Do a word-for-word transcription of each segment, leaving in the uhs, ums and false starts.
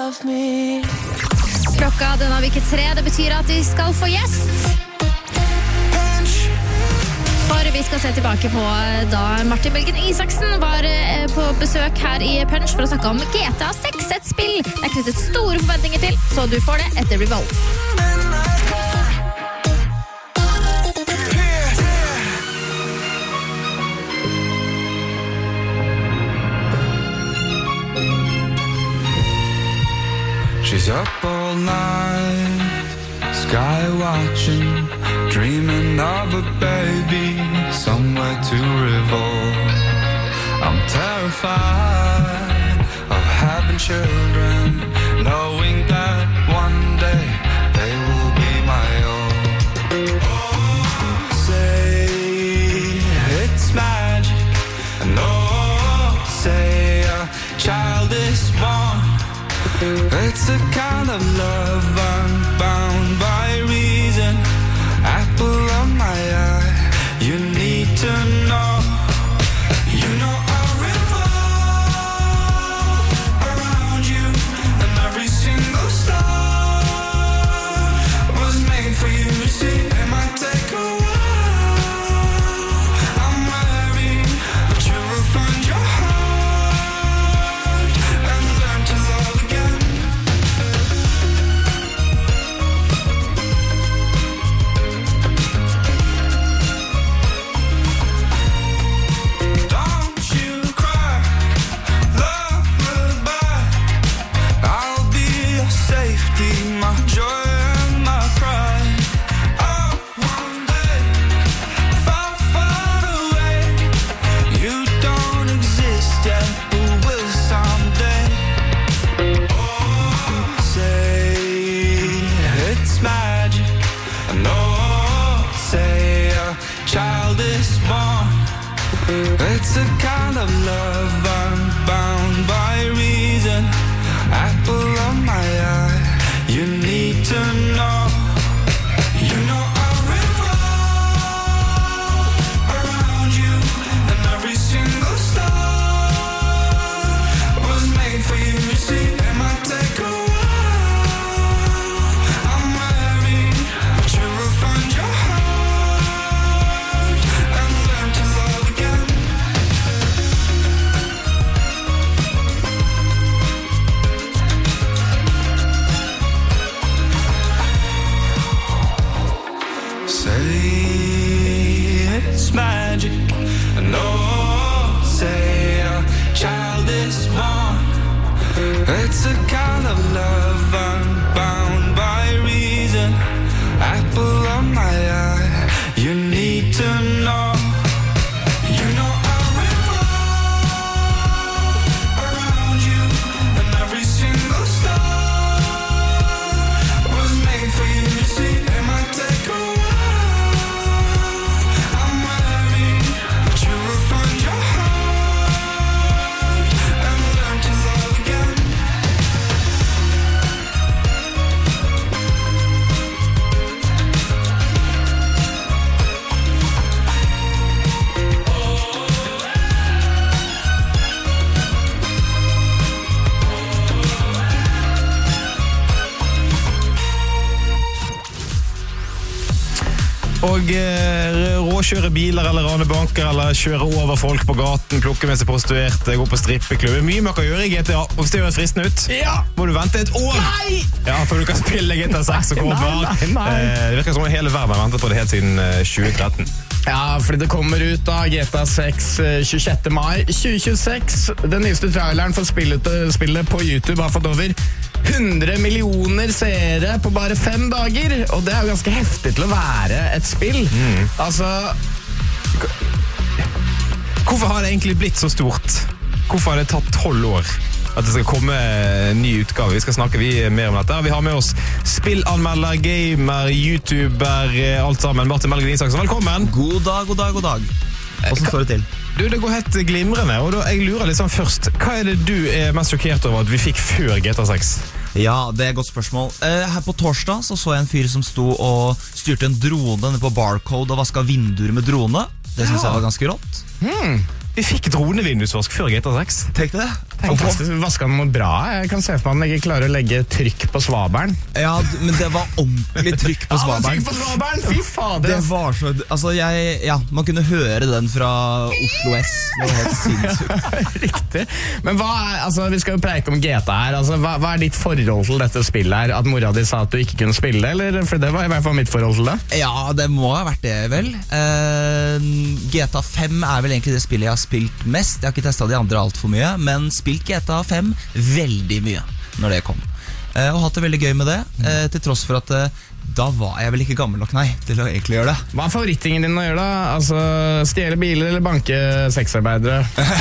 love me. Klokka den har vikket tre, det betyr at vi skal få gjest. For vi skal se tilbake på da Martin Belgen Isaksen var på besøk her i Punch for å snakke om G T A seks, et spill det er knyttet store forventninger til, så du får det etter Revolve. She's up all night, sky watching, dreaming of a baby, somewhere to revolve. I'm terrified of having children, knowing that one day they will be my own. Oh, say it's magic, and oh, say a child is born. It's a kind of love I'm bound by reason. Apple of my eye, you need to know. You know I revolve around you, and every single star was made for you. See, it might take a while, I'm weary, but you will find your heart and learn to love again. It's a kind of love I'm bound by reason. Apple of my eye, you need to know. You know I revolve around you, and every single star was made for you. See, it might take a while, I'm weary, but you will find your heart and learn to love again. It's magic, and oh, say a child is born. It's a kind of love I'm bound by reason. Apple of my eye, you need to know. You know I revolve around you, and every single star was made for you. See, it might take a while, og eh, råkjøre biler eller rane banker eller kjøre over folk på gaten, plukke med seg prostituerte, gå på strippeklubb. Mye man kan gjøre i G T A, og hvis det gjør fristende ut, ja. Må du vente et år nei. Ja, før du kan spille G T A seks og komme barn. Eh, det virker som hele verden har ventet på det helt siden eh, tjue tretten. Ja, fordi det kommer ut da G T A seks tjuesjette mai tjue tjueseks. Den nyeste traileren for spillet, spillet på YouTube har fått over hundre millioner seere på bare fem dager, og det er jo ganske heftig til å være et spill. Mm. Altså, hvorfor har det egentlig blitt så stort? Hvorfor har det tatt tolv år at det skal komme en ny utgave? Vi skal snakke vi mer om dette. Vi har med oss spillanmelder, gamer, youtuber, alt sammen. Martin Belgen Isaksen, velkommen. God dag, god dag, god dag. Hvordan står det til? Du, det går helt glimrende, og da, jeg lurer litt sånn først. Hva er det du er mest sjokkert over at vi fikk før G T A seks? Ja, det er et godt spørsmål. Eh, her på torsdag så, så jeg en fyr som sto og styrte en drone på Barcode og vasket vinduer med drone. Det synes ja. jeg var ganske rått. Hmm. Vi fikk dronevindusvask før G T A seks. Tenk det. Fantastisk, vasket den noe bra. Jeg kan se for meg at den ikke klarer å legge trykk på svaberen. Ja, men det var ordentlig trykk på svaberen. Trykk på svaberen, fy fader. Det var så, altså jeg, ja, man kunne høre den fra Oslo S. Det var helt sinnssykt. Riktig. Men hva er, altså vi skal jo preike om G T A her, altså, hva, hva er ditt forhold til dette spillet her? At mora di sa at du ikke kunne spille, eller? For det var i hvert fall mitt forhold til det. Ja, det må ha vært det vel. uh, G T A fem er vel egentlig det spillet jeg har spilt mest. Jeg har ikke testet de andre alt for mye, men spilt G T A fem veldig mye når det kom, uh, og hatt det veldig gøy med det, uh, til tross for at uh, da var jeg vel ikke gammel nok, nei, til å egentlig gjøre det. Hva er favorittingen din å gjøre da? Altså, stjele biler eller banke sexarbeidere?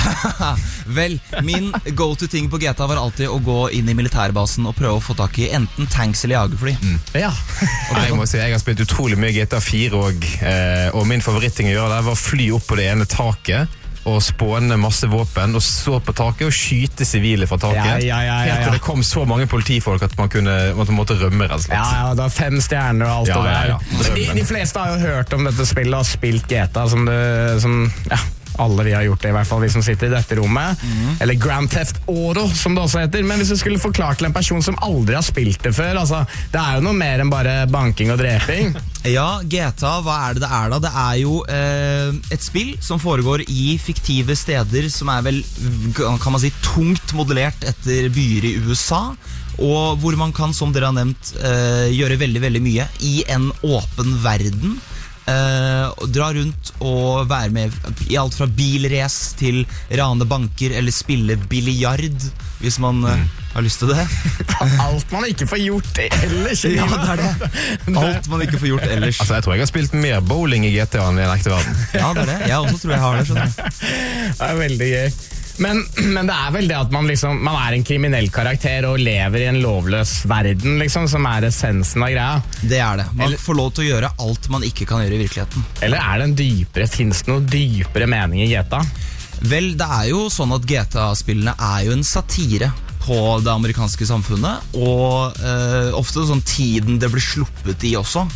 Vel, min go-to-ting på G T A var alltid å gå inn i militærbasen og prøve å få tak i enten tanks eller jagerfly. Mm. Ja. Og jeg må si, jeg har spilt utrolig mye G T A fire og, eh, og min favoritting å gjøre der var å fly opp på det ene taket og spåne masse våpen og så på taket og skyte sivile fra taket. Ja, ja, ja, ja, ja. Helt til det kom så mange politifolk at man kunne man måtte rømme rett og slett. Ja, ja, det var fem stjerner og alt Ja, det der. ja, ja. De, de fleste har jo hørt om dette spillet og spilt G T A som det, som, ja, alle vi har gjort det, i hvert fall vi som sitter i dette rommet. Mm. Eller Grand Theft Auto, som det også heter. Men hvis du skulle forklart til en person som aldri har spilt det før, altså, det er jo noe mer enn bare banking og dreping. Ja, G T A, hva er det det er da? Det er jo eh, et spill som foregår i fiktive steder som er vel, kan man si, tungt modellert etter byer i U S A, og hvor man kan, som dere har nevnt, eh, gjøre veldig, veldig mye i en åpen verden. Uh, dra rundt og være med i alt fra bilrace til rane banker eller spille biljard, hvis man uh, har lyst til det. Alt man ikke får gjort ellers. Ja, det er det. Alt man ikke får gjort ellers. Altså, jeg tror jeg har spilt mer bowling i G T A enn i en ekte verden. Ja, det er det. Jeg også tror jeg har det, skjønner du. Det er veldig gøy. Men, men det er vel det at man, liksom, man er en kriminell karakter og lever i en lovløs verden, liksom, som er essensen av greia. Det er det. Man Eller, får lov til å gjøre alt man ikke kan gjøre i virkeligheten. Eller er det en dypere, finnes det noe dypere mening i G T A? Vel, det er jo sånn at G T A-spillene er jo en satire på det amerikanske samfunnet, og eh, ofte sånn tiden det blir sluppet i også,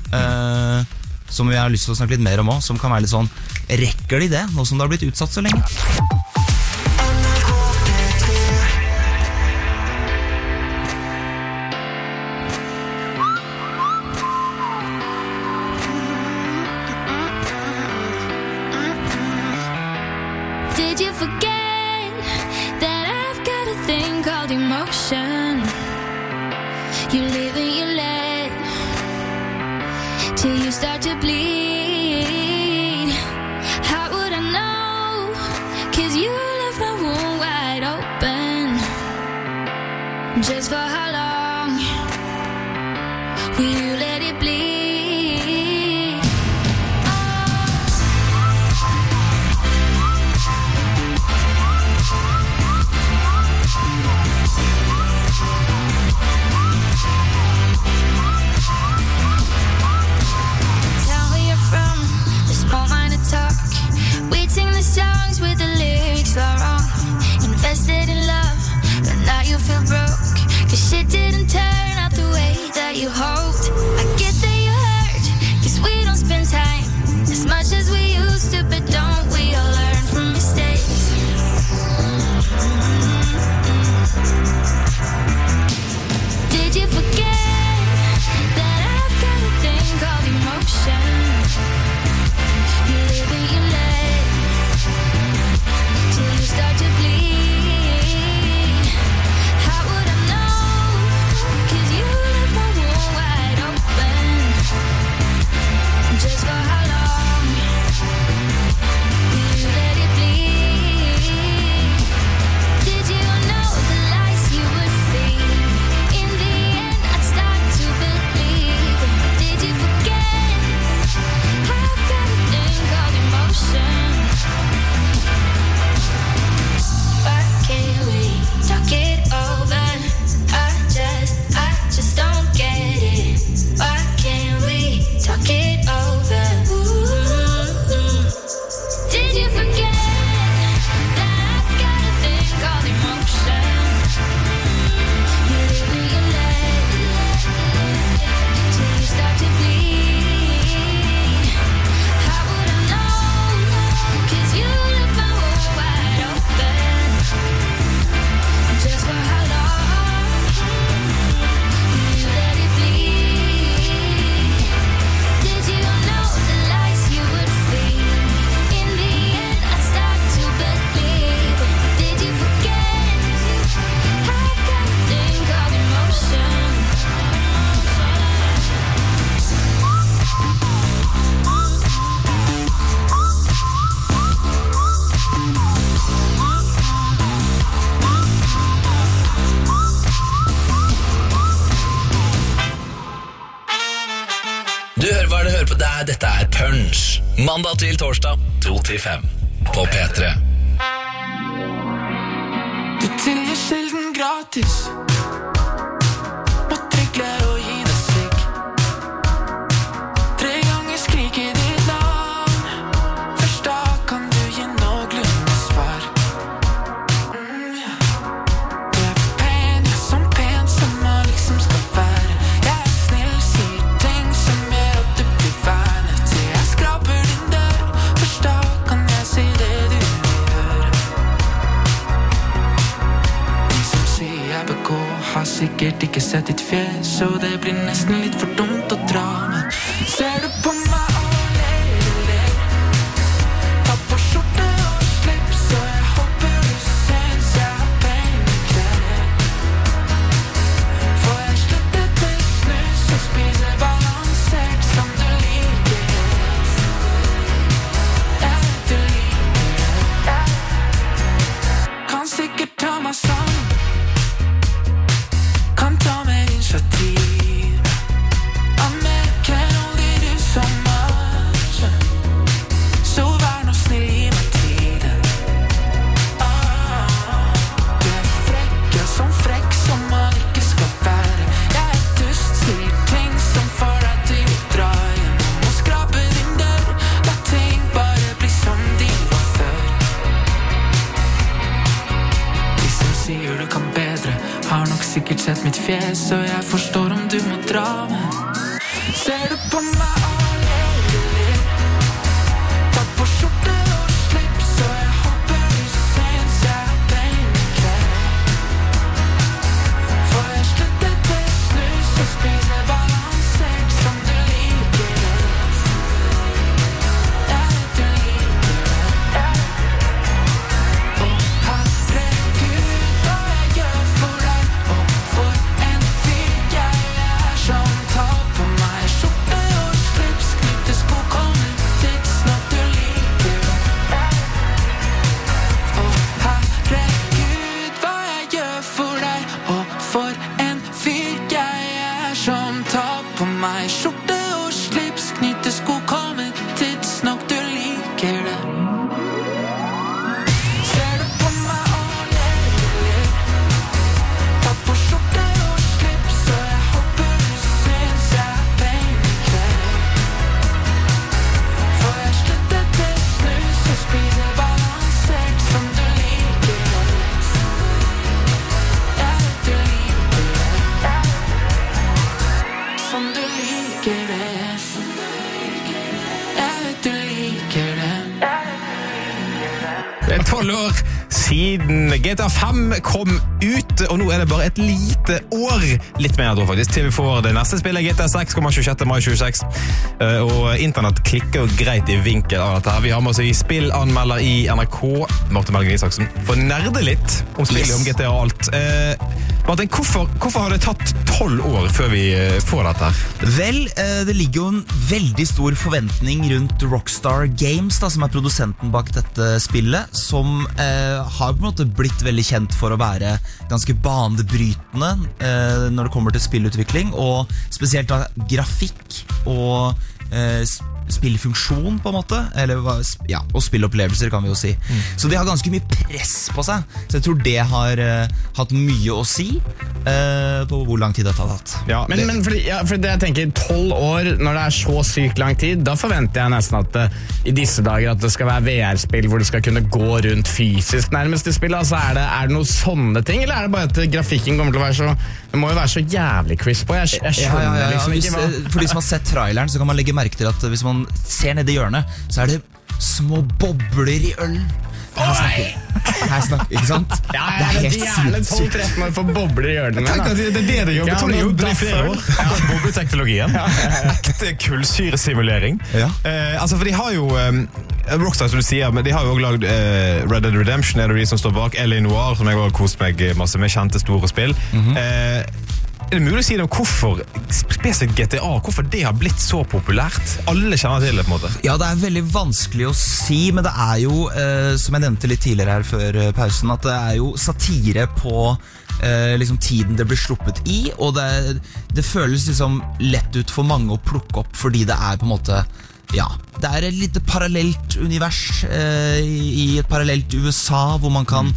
eh, som vi har lyst til å snakke litt mer om også, som kan være litt sånn, rekker de det, nå som det har blitt utsatt så lenge? Did you forget that I've got a thing called emotion? You live and you let till you start to bleed. How would I know? 'Cause you left my wound wide open. Just for how long will you let it bleed? Songs with the lyrics all wrong. Invested in love, but now you feel broke. 'Cause shit did Nei, dette er Punch. Mandag til torsdag, to til fem på P tre. Du tilgir sjelden gratis. Må trygle og gi deg sigg. Tre ganger skriker ditt navn. Først da kan du gi noenlunde svar. Mm, ja. Du er pen, ja, som pen som man liksom skal være. Jeg er snill, sier ting som gjør at du blir vernet til. Jeg skraper din dør. Først da kan jeg si det du gjør. De som sier jeg begår, har sikkert ikke sett ditt fjes, så det blir nesten litt for dumt å dra. Men ser du på meg og ler, ler. Ta på skjorte og slips, så jeg håper du synes jeg har pene klær. For jeg sluttet med snus og spiser balansert som du liker. Jeg vet du liker det. Kan sikkert ta meg sammen. Kan ta mer initiativ. I'm making only do so much. Så vær nå snill, gi meg tiden. Ah, du er frekk, ja, som frekk som man ikke skal være. Jeg er dust, sier ting som får deg til å dra gjennom og skrape din dør. La ting bare bli som de var før. De som sier du kan bedre, har nok sikkert sett mitt fjes, så jeg forstår om du må dra med. Ser du på meg og ler, ler. Ta på skjorte og slips, så jeg håper du synes jeg har pene klær. For jeg sluttet med snus og spiser balansert som du liker det. Jeg vet du liker det. Å herregud, hva jeg gjør for deg. Å, for en fyr jeg er som tar på meg skjorte og slips, knytte sko, kommer tidsnok du liker det. Å herregud, hva jeg gjør for deg. Å, for en fyr jeg er som tar på meg skjorte og slips, knytte sko, kommer tidsnok du liker det. Ser du på meg og ler, ler. Ta på skjorte og slips, så jeg håper du synes jeg har pene klær. For jeg sluttet med snus og spiser balansert som du liker det. Jeg vet du liker det. Som du liker det. Jeg vet du liker det. Det er tolv år siden G T A fem kom ut, og nå er det bare et lite år, litt mer da faktisk, til vi får det neste spillet. G T A seks kommer tjuesjette mai tjueseks, Eh, og internett klikker jo greit i vinkel av dette her. Vi har med oss i spillanmelder i N R K, Martin Melgen Isaksen, for å nerde litt om spillet, Yes. om G T A og alt. Eh, Martin, hvorfor, hvorfor har det tatt tolv år før vi eh, får dette her? Vel, eh, det ligger jo en veldig stor forventning rundt Rockstar Games, da, som er produsenten bak dette spillet, som eh, har på en måte blitt veldig kjent for å være ganske banebrytende eh, når det kommer til spillutvikling, og spesielt da grafikk og eh, s- spillfunksjon på en måte, eller hva- sp- ja, og spillopplevelser kan vi jo si. Så de har ganske mye press på seg, så jeg tror det har eh, hatt mye å si eh, på hvor lang tid dette har tatt. Ja, Men, det- men fordi, ja, fordi jeg tenker tolv år, når det er så sykt lang tid, da forventer jeg nesten at det, i disse dager at det skal være V R-spill hvor du skal kunne gå rundt fysisk nærmest i spillet. Altså, er, det, er det noen sånne ting, eller er det bare at grafikken kommer til å være så, det må jo være så jævlig crisp på. Jeg, jeg Ja, ja, skjønner ja, ja. liksom Hvis, ikke hva... eh, for de som har sett traileren, så kan man legge merke til at hvis man ser ned i hjørnet, så er det små bobler i ølen. Her snakker vi. Her snakker vi, ikke sant? Ja, Det er jeg er helt gjerne sinnssykt. tolv tretten år for bobler i hjørnet. Tenk at det det er det de jobber Ja, Tony men jobbet i flere derfor- år. Akkurat bobleteknologien. Ekte kullsyresimulering. Ja. Eh, altså, for de har jo eh, Rockstar, som du sier, men de har jo også lagd eh, Red Dead Redemption, er det de som står bak. L A Noire, som jeg har kost meg masse med, kjente store spill. eh, Er det mulig å si noe om hvorfor spesifikt G T A, hvorfor det har blitt så populært? Alle kjenner til det på en måte. Ja, det er veldig vanskelig å si, men det er jo, eh, som jeg nevnte litt tidligere her før eh, pausen, at det er jo satire på eh, liksom tiden det blir sluppet i, og det, det føles liksom lett ut for mange å plukke opp, fordi det er på en måte, ja, det er et lite parallelt univers eh, i et parallelt U S A, hvor man kan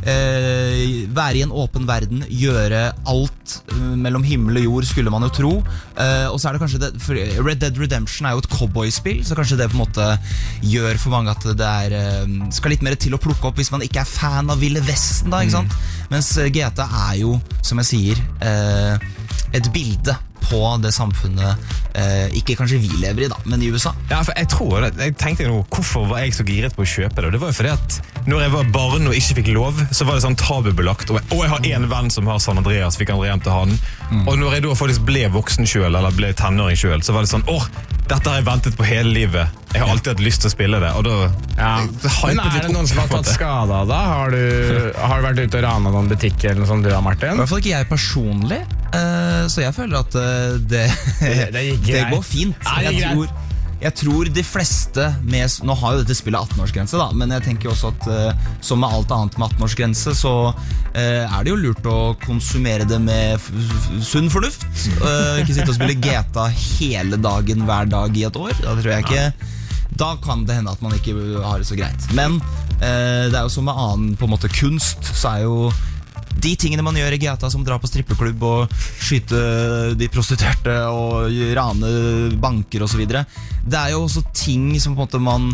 eh, være i en åpen verden, gjøre alt eh, mellom himmel og jord, skulle man jo tro. Eh, og så er det kanskje det, for Red Dead Redemption er jo et cowboyspill, så kanskje det på en måte gjør for mange at det er, eh, skal litt mer til å plukke opp hvis man ikke er fan av Ville Vesten da, ikke sant? Mens G T A er jo, som jeg sier, eh, et bilde på det samfunnet eh, ikke kanskje vi lever i da, men i U S A. Ja, for jeg tror, jeg tenkte nå, hvorfor var jeg så giret på å kjøpe det? Det var jo fordi at når jeg var barn og ikke fikk lov, så var det sånn tabubelagt, og jeg, og jeg har en venn som har San Andreas, fikk aldri hjem til han. Mm. Og når jeg da faktisk ble voksen selv, eller ble tenåring selv, så var det sånn, åh, dette har jeg ventet på hele livet. Jeg har alltid hatt lyst til å spille det, og da... Ja. Men er det noen som har tatt skade av da? Har du, har du vært ute og ranet noen butikker eller noe sånt du har, Martin? I hvert fall ikke jeg personlig, uh, så jeg føler at uh, det, det, det, det går fint. Ja, det jeg, tror, jeg tror de fleste med, nå har jo dette spillet atten-årsgrense da, men jeg tenker også at uh, som med alt annet med atten-årsgrense, så uh, er det jo lurt å konsumere det med f f sunn fornuft. Uh, ikke sitte og spille G T A hele dagen, hver dag i et år. Da tror jeg ikke... Da kan det hende at man ikke har det så greit. Men eh, det er jo som med annen på en måte kunst, så er jo de tingene man gjør i G T A, som dra på strippeklubb og skyte de prostituerte og rane banker og så videre, det er jo også ting som på en måte man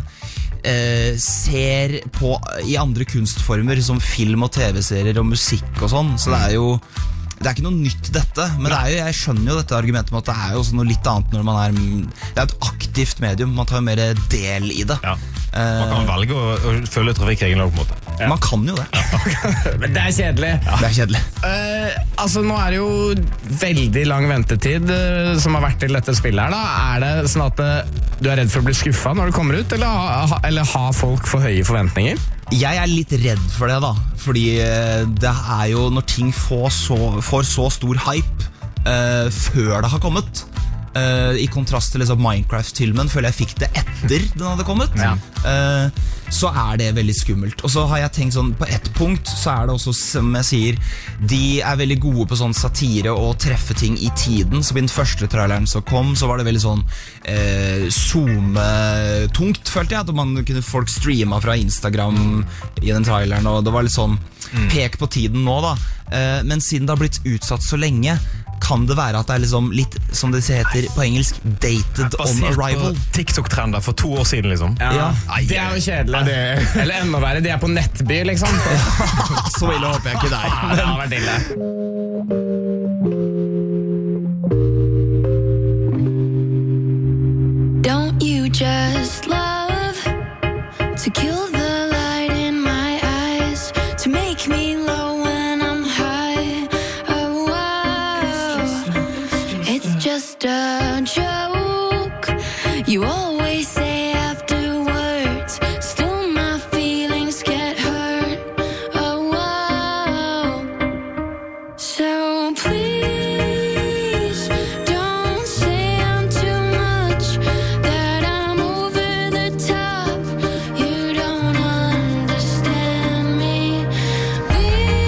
eh, ser på i andre kunstformer, som film og tv-serier og musikk og sånn. Så det er jo det er ikke noe nytt dette, men det er jo, jeg skjønner jo dette argumentet med at det er jo også noe litt annet når man er, det er et aktivt medium, man tar jo mer del i det. Ja. Man kan velge å, å følge trafikkreglene på en måte. Ja. Man kan jo det. Men det er kjedelig. Ja. Det er kjedelig. Uh, altså, nå er det jo veldig lang ventetid uh, som har vært til dette spillet her da. Er det sånn at uh, du er redd for å bli skuffet når du kommer ut, eller, ha, eller har folk for høye forventninger? Jeg er litt redd for det da, fordi det er jo når ting får så, får så stor hype uh, før det har kommet, uh, i kontrast til liksom Minecraft-filmen, føler jeg fikk det etter den hadde kommet, ja. uh, så er det veldig skummelt. Og så har jeg tenkt sånn, på ett punkt så er det også, som jeg sier, de er veldig gode på sånn satire og treffe ting i tiden. Så i den første traileren som kom, så var det veldig sånn eh, zoom-tungt, følte jeg, at man kunne folk streama fra Instagram i den traileren, og det var litt sånn pek på tiden nå da. Eh, men siden det har blitt utsatt så lenge, kan det være at det er liksom litt, som det heter på engelsk, dated on arrival. Basert på TikTok-trender for to år siden, liksom. Ja, ja. Det er jo kjedelig. Det... Eller enda verre, de er på nettby, liksom. Så ille håper jeg ikke deg. Ja, det har vært ille. Don't you just love to kill the light in my eyes, to make me low when I'm high? Oh, wow. It's just a joke. You always say afterwards, still my feelings get hurt. Oh, wow. So please don't say I'm too much, that I'm over the top. You don't understand me. We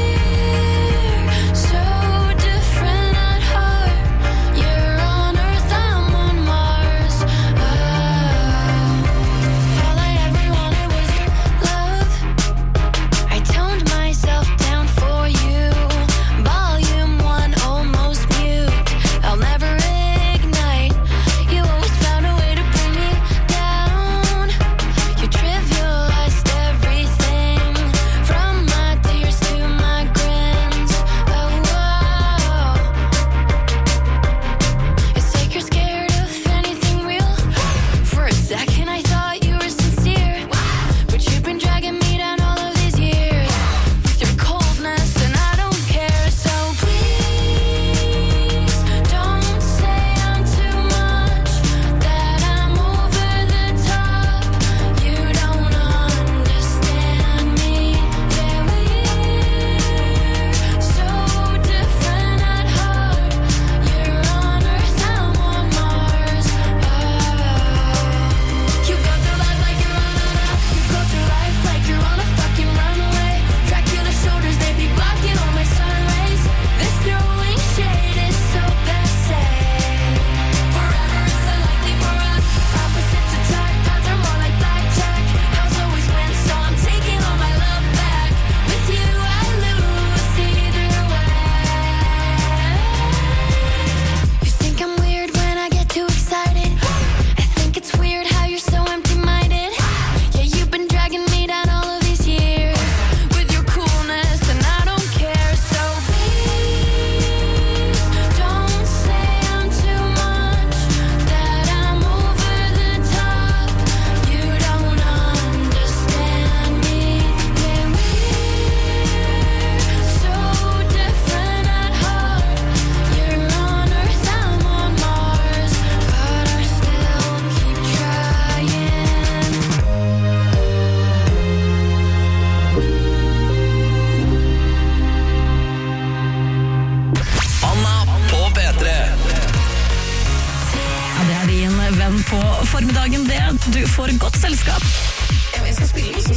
dagen det. Du får godt selskap. Jeg skal spille musikk.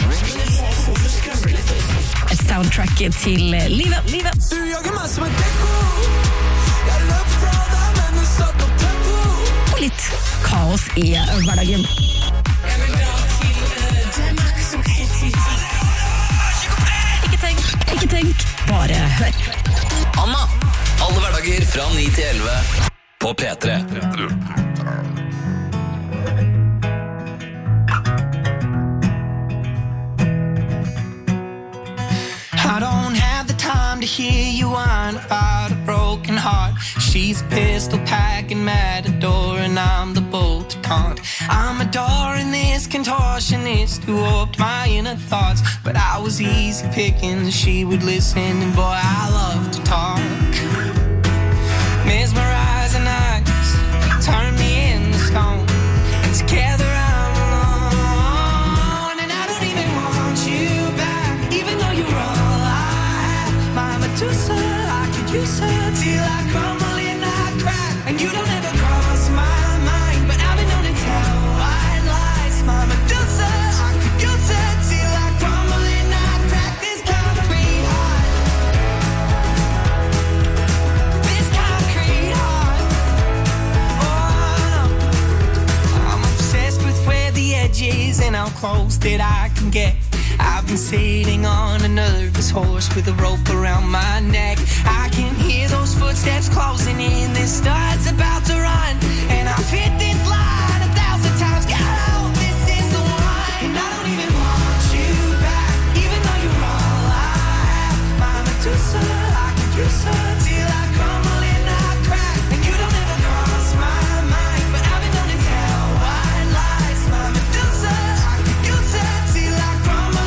Et soundtrack til livet. livet. Du jager meg som en dekko. Jeg løp fra deg, men du satt opp tempo. Og litt kaos i hverdagen. Jeg vil dra til Danmark som Ikke tenk, ikke tenk, bare hør. Anna, alle hverdager fra ni til elleve på P tre. I don't have the time to hear you whine about a broken heart. She's a pistol packing matador and I'm the bolt to taunt. I'm adoring this contortionist who warped my inner thoughts. But I was easy picking, she would listen and boy I love to talk. Mesmerizing eyes, turn me into stone. And together I'm alone. And I don't even want you back, even though you're all Medusa, I could use her till I crumble and I crack. And you don't ever cross my mind, but I've been known to tell white lies. My Medusa, I could use her till I crumble and I crack. This concrete heart, this concrete heart. Oh no, I'm obsessed with where the edge is and how close that I can get. I've been sitting on a nervous horse with a rope around my neck. I can hear those footsteps closing in. This start's about to run, and I've hit this line a thousand times. God, I hope this is the one. And I don't even want you back, even though you're all I have. My Medusa, I could use her till I crumble and I crack. And you don't ever cross my mind, but I've been known to tell white lies. My Medusa, I could use her till I crumble.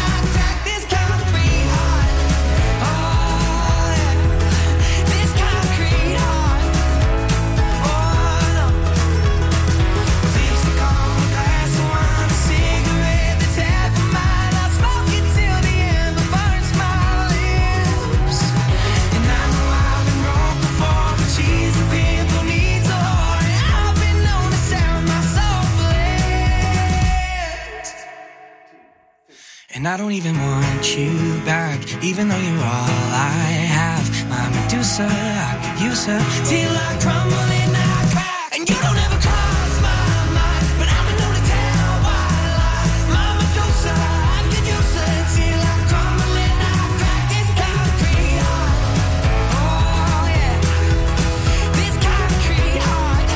And I don't even want you back, even though you're all I have. My Medusa, I could use her till I crumble and I crack. And you don't ever cross my mind, but I'm known to tell why lie. My Medusa, I could use her till I crumble and I crack. This concrete heart, oh yeah, this concrete heart,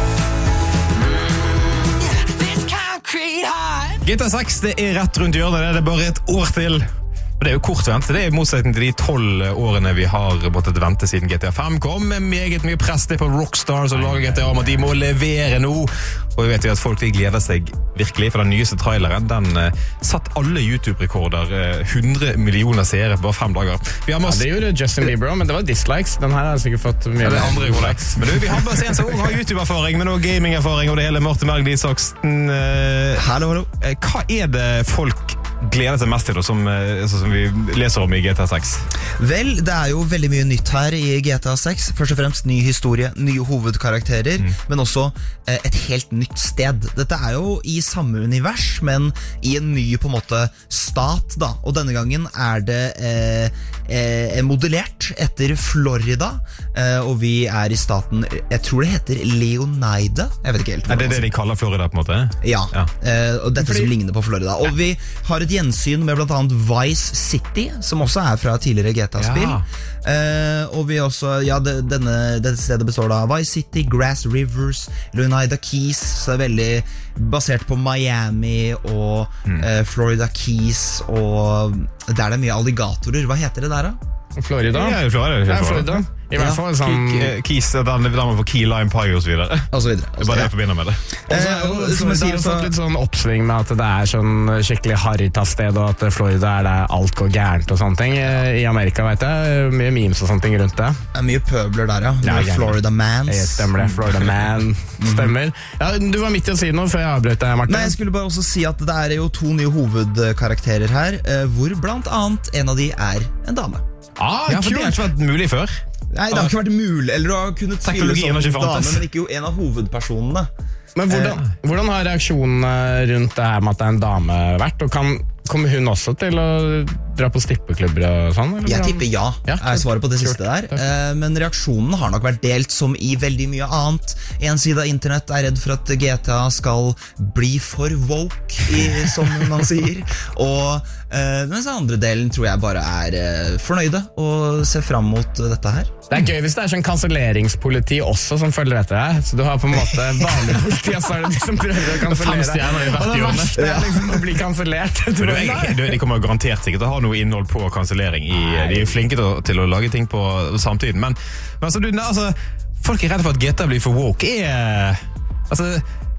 mm, yeah, this concrete heart. G T A seks, det er rett rundt hjørnet, det er bare et år til. Og det er jo kort vent, det er i motsetning til de tolv årene vi har måttet vente siden G T A fem kom, med meget mye press det på Rockstar som lager G T A om at de må levere nå. Og vi vet jo at folk de gleder seg virkelig, for den nyeste traileren, den uh, satt alle YouTube-rekorder, uh, hundre millioner seere på bare fem dager. Vi har masse... Ja, det gjorde Justin Bieber, men det var dislikes. Den her har sikkert fått mye... Ja, det er andre likes. Men du, vi har bare en som også har YouTube-erfaring, men også gaming-erfaring, og det hele Martin Berg Isaksen. Uh, hallo, hallo. Uh, hva er det folk gleder seg mest til, som, som vi leser om i G T A seks? Vel, det er jo veldig mye nytt her i G T A seks. Først og fremst ny historie, nye hovedkarakterer, mm. men også eh, et helt nytt sted. Dette er jo i samme univers, men i en ny på en måte stat da. Og denne gangen er det eh, eh, modellert etter Florida, eh, og vi er i staten, jeg tror det heter Leonida. Jeg vet ikke helt. Er det det de kaller Florida på en måte? Ja, ja. Eh, og dette Fordi... som ligner på Florida. Og vi har et gjensyn med blant annet Vice City, som også er fra tidligere G T A-spill. Ja. Eh, og vi også, ja, det, denne, dette stedet består da av Vice City, Grass Rivers, Leonida Keys, så er veldig basert på Miami og mm. eh, Florida Keys, og der er det mye alligatorer. Hva heter det der da? Florida? Ja, Florida. Det er Florida. I hvert fall sånn Keys, den er på Key Lime Pie og så videre. Og så videre. Det er bare det jeg forbinder med det. Også, eh, som jeg sier, det har fått litt sånn oppsving med at det er sånn skikkelig harrytass-sted, og at Florida er der alt går gærent og sånne ting. I Amerika, vet jeg, mye memes og sånne ting rundt det. Det er mye pøbler der, ja. Mye ja, Florida Mans. Jeg stemmer det, Florida Man. Stemmer. Ja, du var midt i å si noe før jeg avbrøt deg, Martin. Nei, jeg skulle bare også si at det er jo to nye hovedkarakterer her, hvor blant annet en av de er en dame. Ah, Ja, for det har ikke vært mulig før. Nei, det har ikke vært mulig. Eller du har kunnet spille Teknologien har som ikke fantes. dame, men ikke jo en av hovedpersonene. Men hvordan, hvordan har reaksjonene rundt det her med at det er en dame vært? Og kan, kommer hun også til å dra på strippeklubber og sånn? Eller? Jeg tipper ja, Ja, er svaret på det kult. siste der. Eh, Men reaksjonen har nok vært delt som i veldig mye annet. En side av internett er redd for at G T A skal bli for woke, i, som man sier. Og eh, mens den andre delen tror jeg bare er eh, fornøyde og ser fram mot eh, dette her. Det er gøy hvis det er sånn kanselleringspoliti også som følger etter deg. Så du har på en måte vanlig politi, og så er det de som prøver å Fem kansellere. stjerner i hvert Og det hjørne. verste er liksom å bli kansellert. Men du, jeg, du, de kommer garantert sikkert til å ha noe innhold på kansellering. I- De er flinke til å, til å lage ting på samtiden. Men, men altså, du, nei, altså, folk er redde for at G T A blir for woke. Er, altså,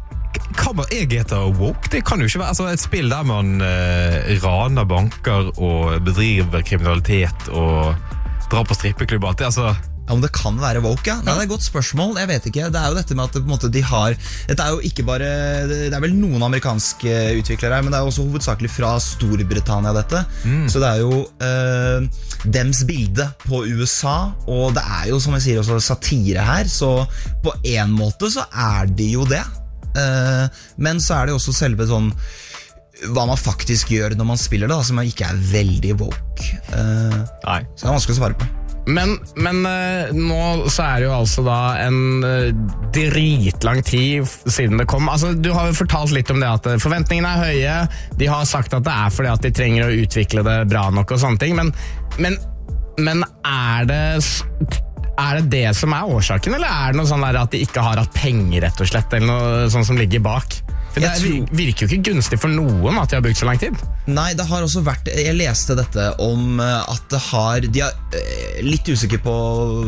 hva er G T A woke? Det kan jo ikke være altså, et spill der man eh, raner banker og bedriver kriminalitet og drar på strippeklubb og alt det. Altså, Ja, Om det kan være woke, ja? Nei, det er et godt spørsmål. Jeg vet ikke. Det er jo dette med at det, på en måte, de har Dette er jo ikke bare Det er vel noen amerikanske utviklere her, men det er jo også hovedsakelig fra Storbritannia, dette. Så det er jo eh, dems bilde på U S A, og det er jo, som jeg sier, også satire her. Så på en måte så er de jo det. Eh, men så er det jo også selve sånn hva man faktisk gjør når man spiller det, da, som ikke er veldig woke. Eh, nei. så det er vanskelig å svare på. Men, men eh, nå så er det jo altså da en eh, dritlang tid f- siden det kom. Altså, du har jo fortalt litt om det at eh, forventningene er høye. De har sagt at det er fordi at de trenger å utvikle det bra nok og sånne ting. Men, men, men er det s- er det det som er årsaken, eller er det noe sånn der at de ikke har hatt penger, rett og slett, eller noe sånt som ligger bak? For det Jeg er- tror- virker jo ikke gunstig for noen at de har brukt så lang tid. Nei, det har også vært Jeg leste dette om eh, at det har De er eh, litt usikker på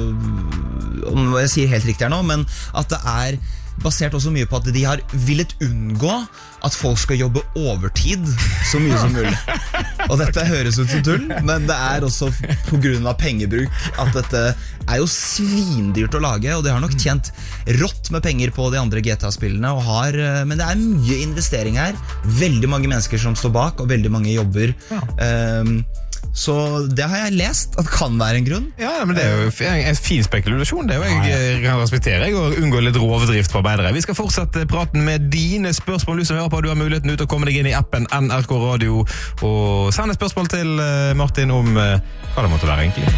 om jeg sier helt riktig her nå, men at det er basert også mye på at de har villet unngå at folk skal jobbe overtid så mye som mulig. Og dette høres ut som tull, men det er også på grunn av pengebruk at dette er jo svindyrt å lage, og de har nok tjent rått med penger på de andre G T A-spillene, og har, eh, men det er mye investering her. Veldig mange mennesker som står bak, og veldig mange jobber. Ehm, så det har jeg lest at kan være en grunn. Ja, men det er jo f- en fin spekulasjon. Det er jo jeg eh, kan respektere jeg, og unngå litt rovdrift på arbeidere. Vi skal fortsette praten med dine spørsmål. Du som hører på, du har muligheten ut å komme deg inn i appen N R K Radio og sende spørsmål til eh, Martin om eh, hva det måtte være egentlig.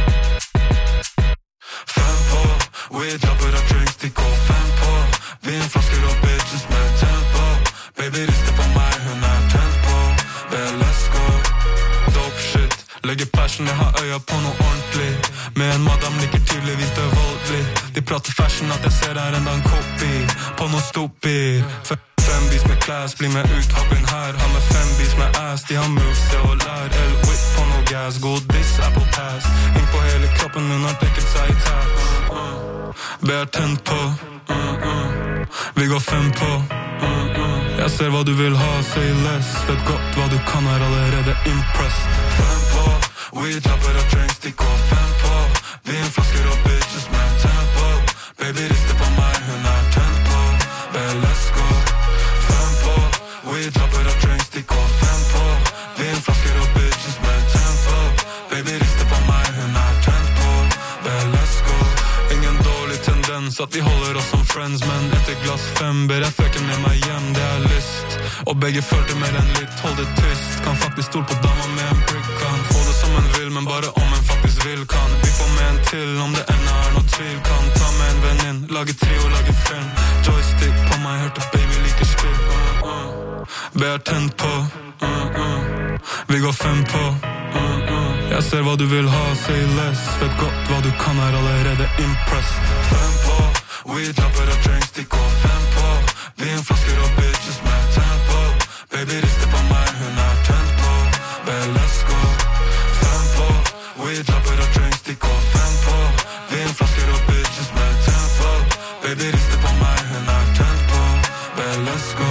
Fem på, we dropper up drinks, de går fem på. Vinflasker og bitches med tempo. Baby rister på meg, hun er tent på. Baby, let's go. Dope shit, legger passion, jeg har øya på noe ordentlig. Med en madam liker tydeligvis det voldelig. De prater fashion, at jeg ser der enda en kopi. På noe stupid. F- Fem bis med class, bli med ut, hopp inn her. Har med fem bis med ass, de har moves til å lære. L-whip på noe gas, god diss, apple pass. Inn på hele kroppen, hun har dekket seg i tats. B er tent på. Vi går fem på. Jeg ser hva du vil ha, say less. Vet godt hva du kan, er allerede impressed. Fem på, we dropper up drinks, de går fem på. Vinflasker og bitches med tempo. Baby rister på meg, hun er tent på. Baby, let's go. Fem på, we dropper up drinks, de går fem på. Vinflasker og bitches med tempo. Baby rister på meg, hun er tent på. Baby, let's go. Ingen dårlig tendens at vi holder oss som friends, men etter glass fem ber jeg føken med meg hjem, det er lyst. Og begge følte mer enn litt, hold det tyst. Kan faktisk stole på dama med en brick, kan få det som en vil, men bare om en faktisk vil. Kan vi få med en til, om det enda er noe tvil. Kan ta med en venn inn, lage trio, lage film. Joystick på meg, hørte baby liker spill. B er tent på. Vi går fem på. Jeg ser hva du vil ha, say less. Vet godt hva du kan, er allerede impressed. Fem på, we dropper up drinks, de går fem på. Vinflasker og bitches med tempo. Baby rister på meg, hun er tent på. Baby, let's go. Fem på, we dropper up drinks, de går fem på. Vinflasker og bitches med tempo. Baby rister på meg, hun er tent på. Baby, let's go.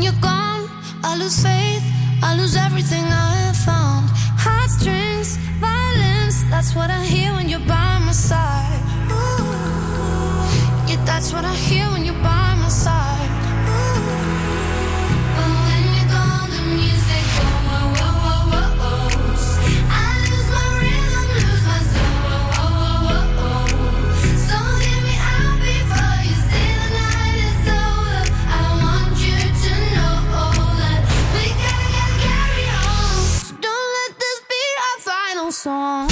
you're gone, I lose faith, I lose everything I have found. Heartstrings, violence, that's what I hear when you're by my side. Yeah, that's what I hear when you're by my side. But when you're gone, the music goes, whoa, whoa, whoa, whoa. I lose my rhythm, lose my soul, whoa, whoa, whoa, whoa. So hear me out before you say the night is over. I want you to know that we gotta, gotta carry on. So don't let this be our final song.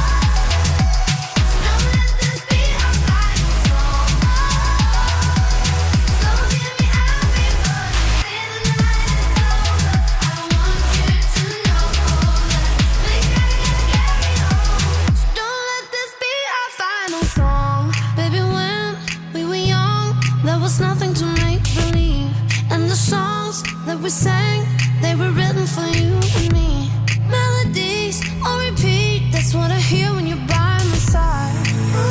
Nothing to make believe, and the songs that we sang, they were written for you and me. Melodies on repeat, that's what I hear when you're by my side.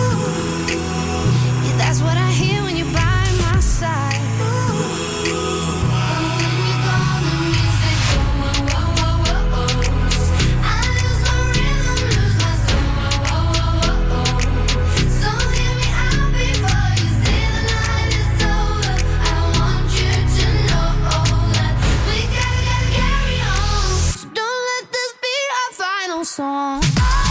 Yeah, that's what I hear when you're by my side. Song.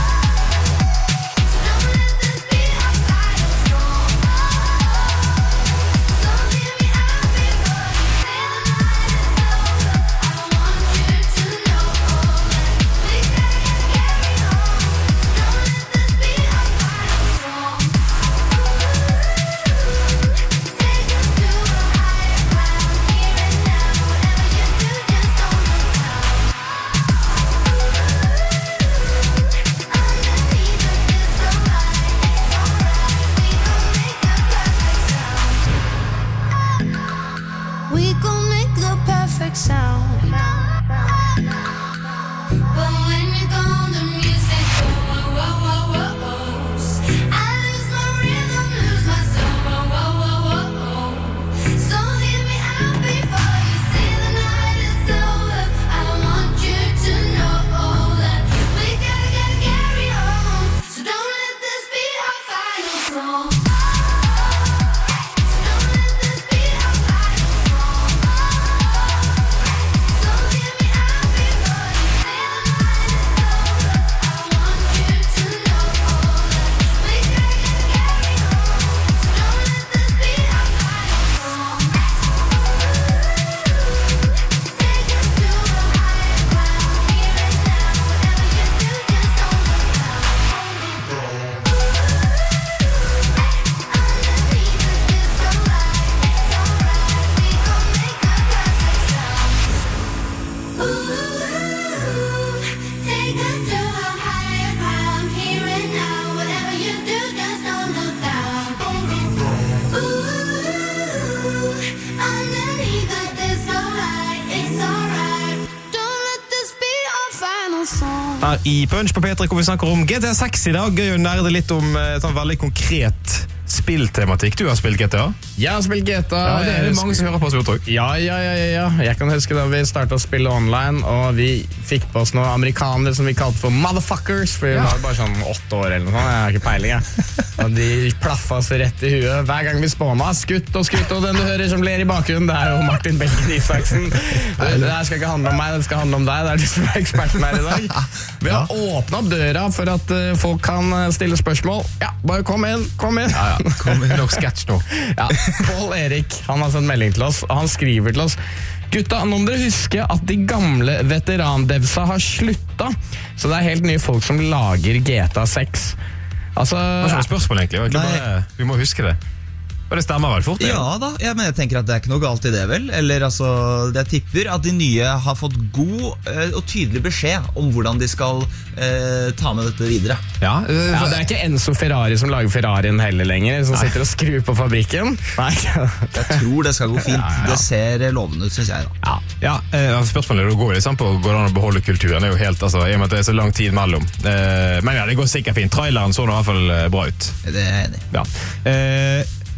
Her i Punch på P tre, hvor vi snakker om G T A seks i dag. Gøy å nerde litt om et sånn veldig konkret spilltematikk. Du har spilt G T A? Jeg har spilt G T A. Ja, det er det mange som hører på oss, tror jeg. Ja, ja, ja, ja. Jeg kan huske da vi startet å spille online, og vi fikk på oss noen amerikanere som vi kalte for motherfuckers, for vi Ja. var bare sånn åtte år eller noe sånt. Jeg har ikke peiling, jeg. Og de plaffa oss rett i huet. Hver gang vi spåna, skutt og skutt, og den du hører som ler i bakgrunnen, det er jo Martin Belgen Isaksen. Det her skal ikke handle om meg, det skal handle om deg. Det er du som er eksperten her i dag. Vi har åpnet opp døra for at uh, folk kan uh, stille spørsmål. Ja, bare kom inn, kom inn. Ja, ja. Kom inn nok sketsj nå. Ja, Paul Erik, han har sendt melding til oss, og han skriver til oss: Gutta, nå må dere huske at de gamle veterandevsa har slutta, så det er helt nye folk som lager G T A seks. Altså, Det var ikke noe spørsmål egentlig, egentlig bare, vi må huske det. Og det stemmer vel fort det? Ja da, ja, men jeg tenker at det er ikke noe galt i det vel. Eller altså, jeg tipper at de nye har fått god eh, og tydelig beskjed om hvordan de skal eh, ta med dette videre. Ja, øh, ja, det er ikke Enzo Ferrari som lager Ferrarien heller lenger, som sitter og skrur på fabrikken. Nei. Jeg tror det skal gå fint. Ja, ja, ja. Det ser lovende ut, synes jeg da. ja, eh, spørsmålet går liksom på går det an å beholde kulturen. Det er jo helt, altså, i og med at det er så lang tid mellom. Eh, men ja, det går sikkert fint. Traileren så nå i hvert fall eh, bra ut. Det er jeg enig i. Ja. Eh,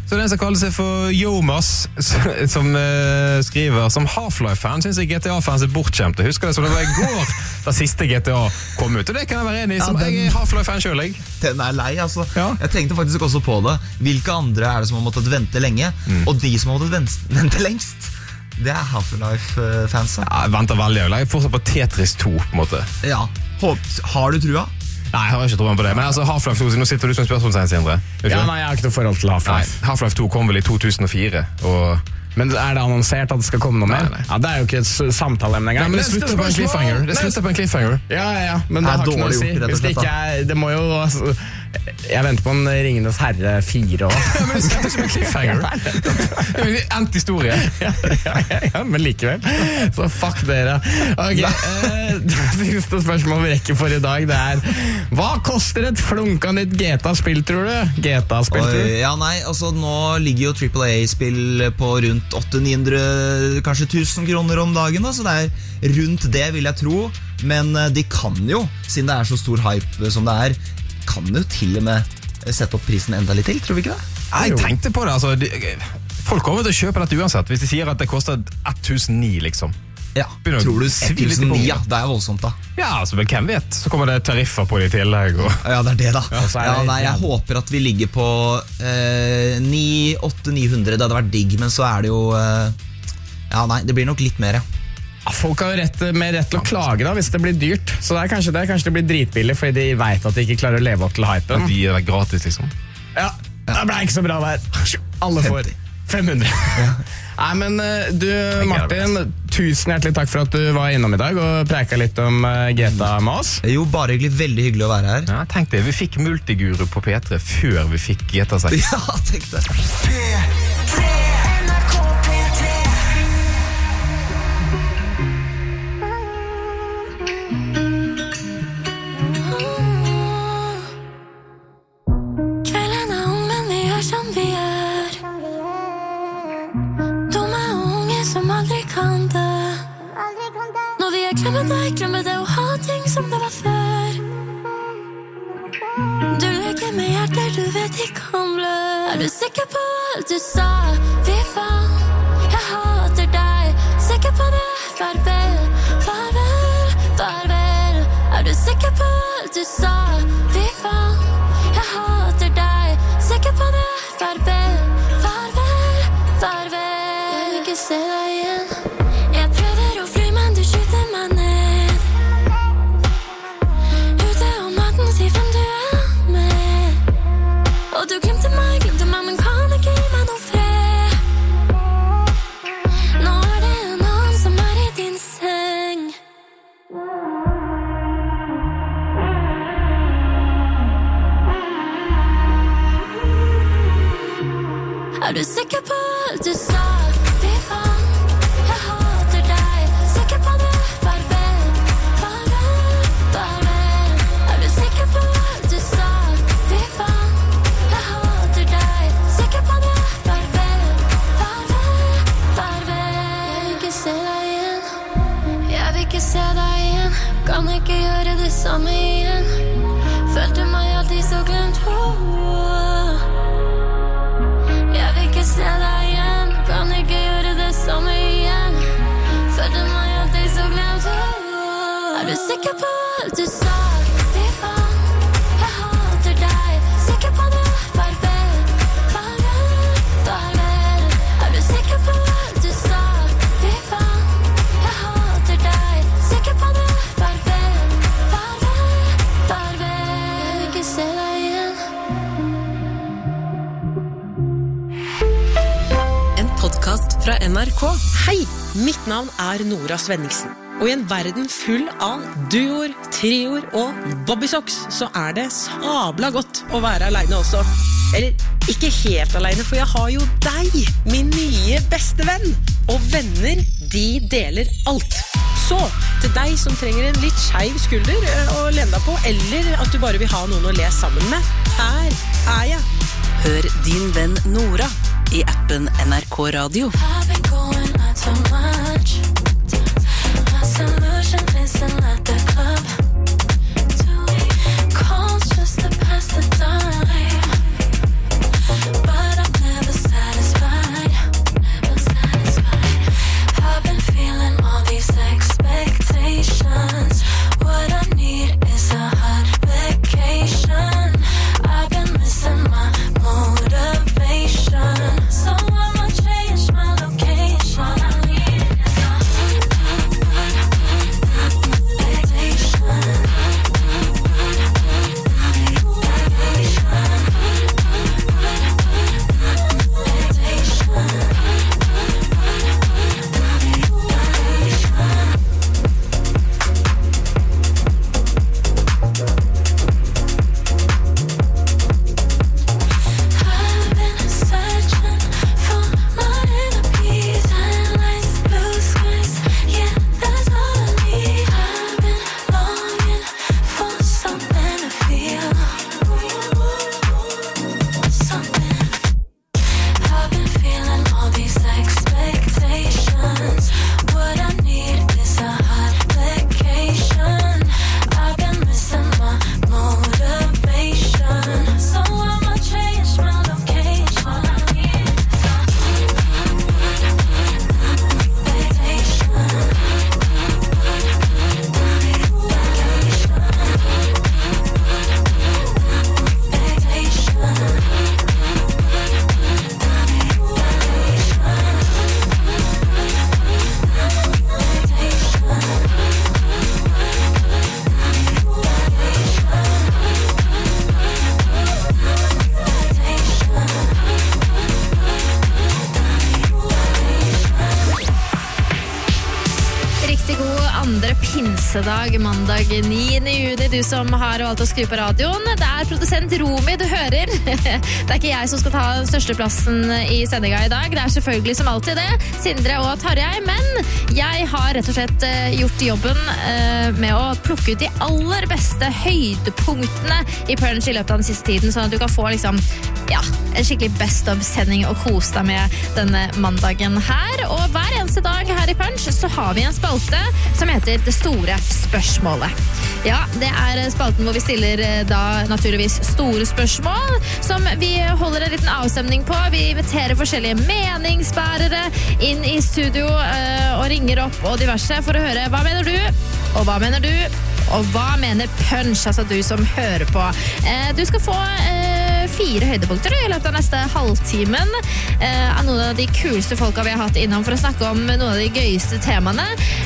Så den som kaller seg for Jomas, som uh, skriver som Half-Life-fan, synes jeg G T A-fans er bortskjemte. Husker det som det var i går da siste G T A kom ut. Og det kan jeg være enig i, som ja, den, jeg er Half-Life-fan selv. Jeg. Den er lei, altså. Ja. Jeg tenkte faktisk også på det. Hvilke andre er det som har måttet vente lenge? Mm. Og de som har måttet vente, vente lengst, det er Half-Life-fans. Ja, jeg venter veldig. Jeg er fortsatt på Tetris to, på en måte. Ja. Har du trua? Nei, jeg har ikke troen på det. Men altså, Half-Life to, nå sitter du som spørsmålstegn, Sindre. Ja, nei, jeg har ikke noe forhold til Half-Life. Nei, Half-Life to kom vel i to tusen og fire, og... Men er det annonsert at det skal komme noe mer? Nei, nei. Ja, det er jo ikke et samtaleemne engang. Nei, men det slutter på en cliffhanger. Det slutter på en cliffhanger. Ja, ja, ja. Men det, det har ikke noe å si. Hvis det ikke er... Det må jo... Altså, jeg venter på en Ringenes Herre fire år. Ja, men det slutter ikke på en cliffhanger. Det er en endt historie. Ja, ja, ja, ja, men likevel. Så fuck dere. Ok, eh, det siste spørsmål vi rekker for i dag, det er... Hva koster et flunka nytt G T A-spill, tror du? G T A-spill, tror du? Ja, nei, altså nå ligger jo triple A-spill på rundt åtte hundre ni hundre, kanskje tusen kroner om dagen da, så det er rundt det, vil jeg tro. Men de kan jo, siden det er så stor hype som det er, kan jo til og med sette opp prisen enda litt til, tror vi ikke det? Jeg tenkte på det, altså de, folk kommer til å kjøpe dette uansett, hvis de sier at det koster ett tusen ni, liksom. Ja, tror du ett tusen ni, ja, det er voldsomt da. Ja, altså, vel, hvem vet? Så kommer det tariffer på det i tillegg. Og... Ja, det er det da. Ja, ja, nei, jeg håper at vi ligger på eh, ni åtte ni hundre, det hadde vært digg, men så er det jo... Eh, ja, nei, det blir nok litt mer, ja. Ja, folk har jo rett, mer rett til å klage da, hvis det blir dyrt. Så det er kanskje det, kanskje det blir dritbillig, fordi de vet at de ikke klarer å leve opp til hypen. At de er gratis, liksom. Ja, det ble ikke så bra der. Alle får fem hundre. Ja. Nei, men du, Martin, tusen hjertelig takk for at du var innom i dag og preika litt om G T A med oss. Jo, bare hyggelig, veldig hyggelig å være her. Ja, tenk det, vi fikk Multiguru på P tre før vi fikk G T A seks. Ja, tenk det. Glemme deg, glemme det å ha ting som det var før. Du leker med hjerter, du vet ikke om blø. Er du sikker på alt du sa? Fy faen, jeg hater deg. Sikker på det, farvel, farvel, farvel. Er du sikker på alt du sa? Fy faen, jeg hater deg. Sikker på det, farvel, farvel, farvel. Jeg vil ikke se deg igjen. Du glemte meg, glemte meg, men kan ikke gi meg noe fred. Nå er det en annen som er i din seng. Er du sikker på alt du sa? Fy faen, jeg hater deg. Sikker på det, farvel, farvel, farvel. Er du sikker på alt du sa? Fy faen, se deg igjen, kan ikke gjøre det samme igjen. Følte meg alltid så glemt. Oh. Jeg vil ikke se deg igjen, kan ikke gjøre det samme igjen. Følte meg alltid så glemt. Oh. Er du sikker på alt du sa? Fy faen, jeg hater deg. Sikker på det, farvel, farvel, farvel. Er du sikker på alt du sa? Fy faen, jeg hater deg. Sikker på det, farvel, farvel, farvel. Jeg vil ikke se deg igjen. En podcast fra N R K. Hei, mitt navn er Nora Svenningsen. Og i en verden full av duoer, trioer og bobbysocks, så er det sabla godt å være alene også. Eller, ikke helt alene, for jeg har jo deg, min nye beste venn. Og venner, de deler alt. Så, til deg som trenger en litt skeiv skulder å lene deg på, eller at du bare vil ha noen å le sammen med, her er jeg. Hør din venn Nora i appen N R K Radio. I've been going out so much. My solution isn't at the club. Two calls just to pass the time. But I've never riktig god andre pinsedag, mandag niende juni, du som har valgt å skru på radioen. Det er produsent Romi du hører. Det er ikke jeg som skal ta den største plassen i sendinga i dag. Det er selvfølgelig som alltid det, Sindre og Tarjei, men jeg har rett og slett gjort jobben med å plukke ut de aller beste høydepunktene i Punch i løpet av den siste tiden, sånn at du kan få liksom, ja, en skikkelig best of-sending og kose deg med denne mandagen her. Og hver eneste dag her i Punch så har vi en spalte som heter Det store spørsmålet. Ja, det er spalten hvor vi stiller da naturligvis store spørsmål som vi holder en liten avstemning på. Vi inviterer forskjellige meningsbærere inn i studio og ringer opp og diverse for å høre hva mener du, og hva mener du, og hva mener Punch, altså du som hører på. Du skal få fire høydepunkter i løpet av neste halvtimen av noen av de kuleste folka vi har hatt innom for å snakke om noen av de gøyeste temaene.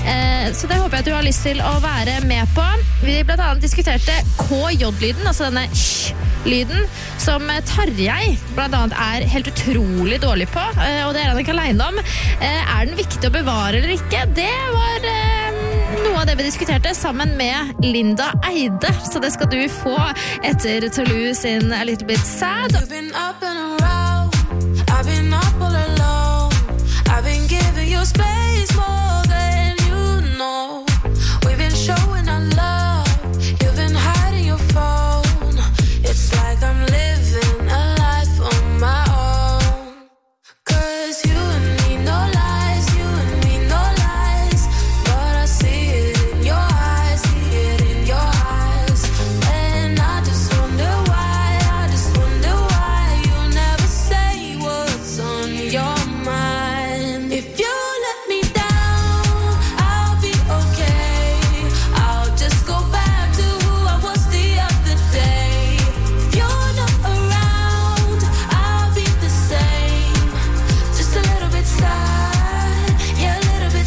Så det håper jeg at du har lyst til å være med på. Vi blant annet diskuterte K J-lyden, altså denne sh-lyden, som Tarjei blant annet er helt utrolig dårlig på, og det er han ikke alene om. Er den viktig å bevare eller ikke? Det var noe av det vi diskuterte sammen med Linda Eide, så det skal du få etter Toulouse in A Little Bit Sad. You've been up and around, I've been up all alone, I've been giving you space more than you know. We've been showing our love, you've been hiding your phone. It's like I'm living a life on my own. Cause you and me, no lies, you and me, no lies. But I see it in your eyes, see it in your eyes. And I just wonder why, I just wonder why you never say what's on your mind. If you let me down, I'll be okay. I'll just go back to who I was the other day. If you're not around, I'll be the same. Just a little bit sad, yeah, a little bit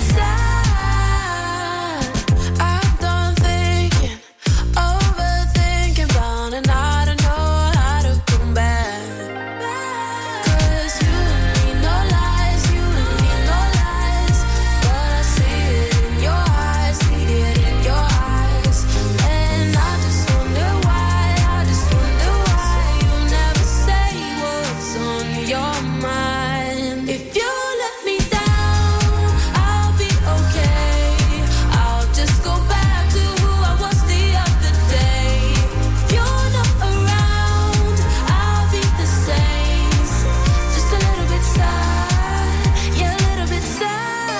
sad. I'm done thinking, overthinking about it, and I don't know how to come back. Cause you and me, no lies, you and me, no lies. But I see it in your eyes, see it in your eyes. And I just wonder why, I just wonder why you never say what's on your mind. If you let me down, I'll be okay. I'll just go back to who I was the other day. If you're not around, I'll be the same. Just a little bit sad, yeah, a little bit sad.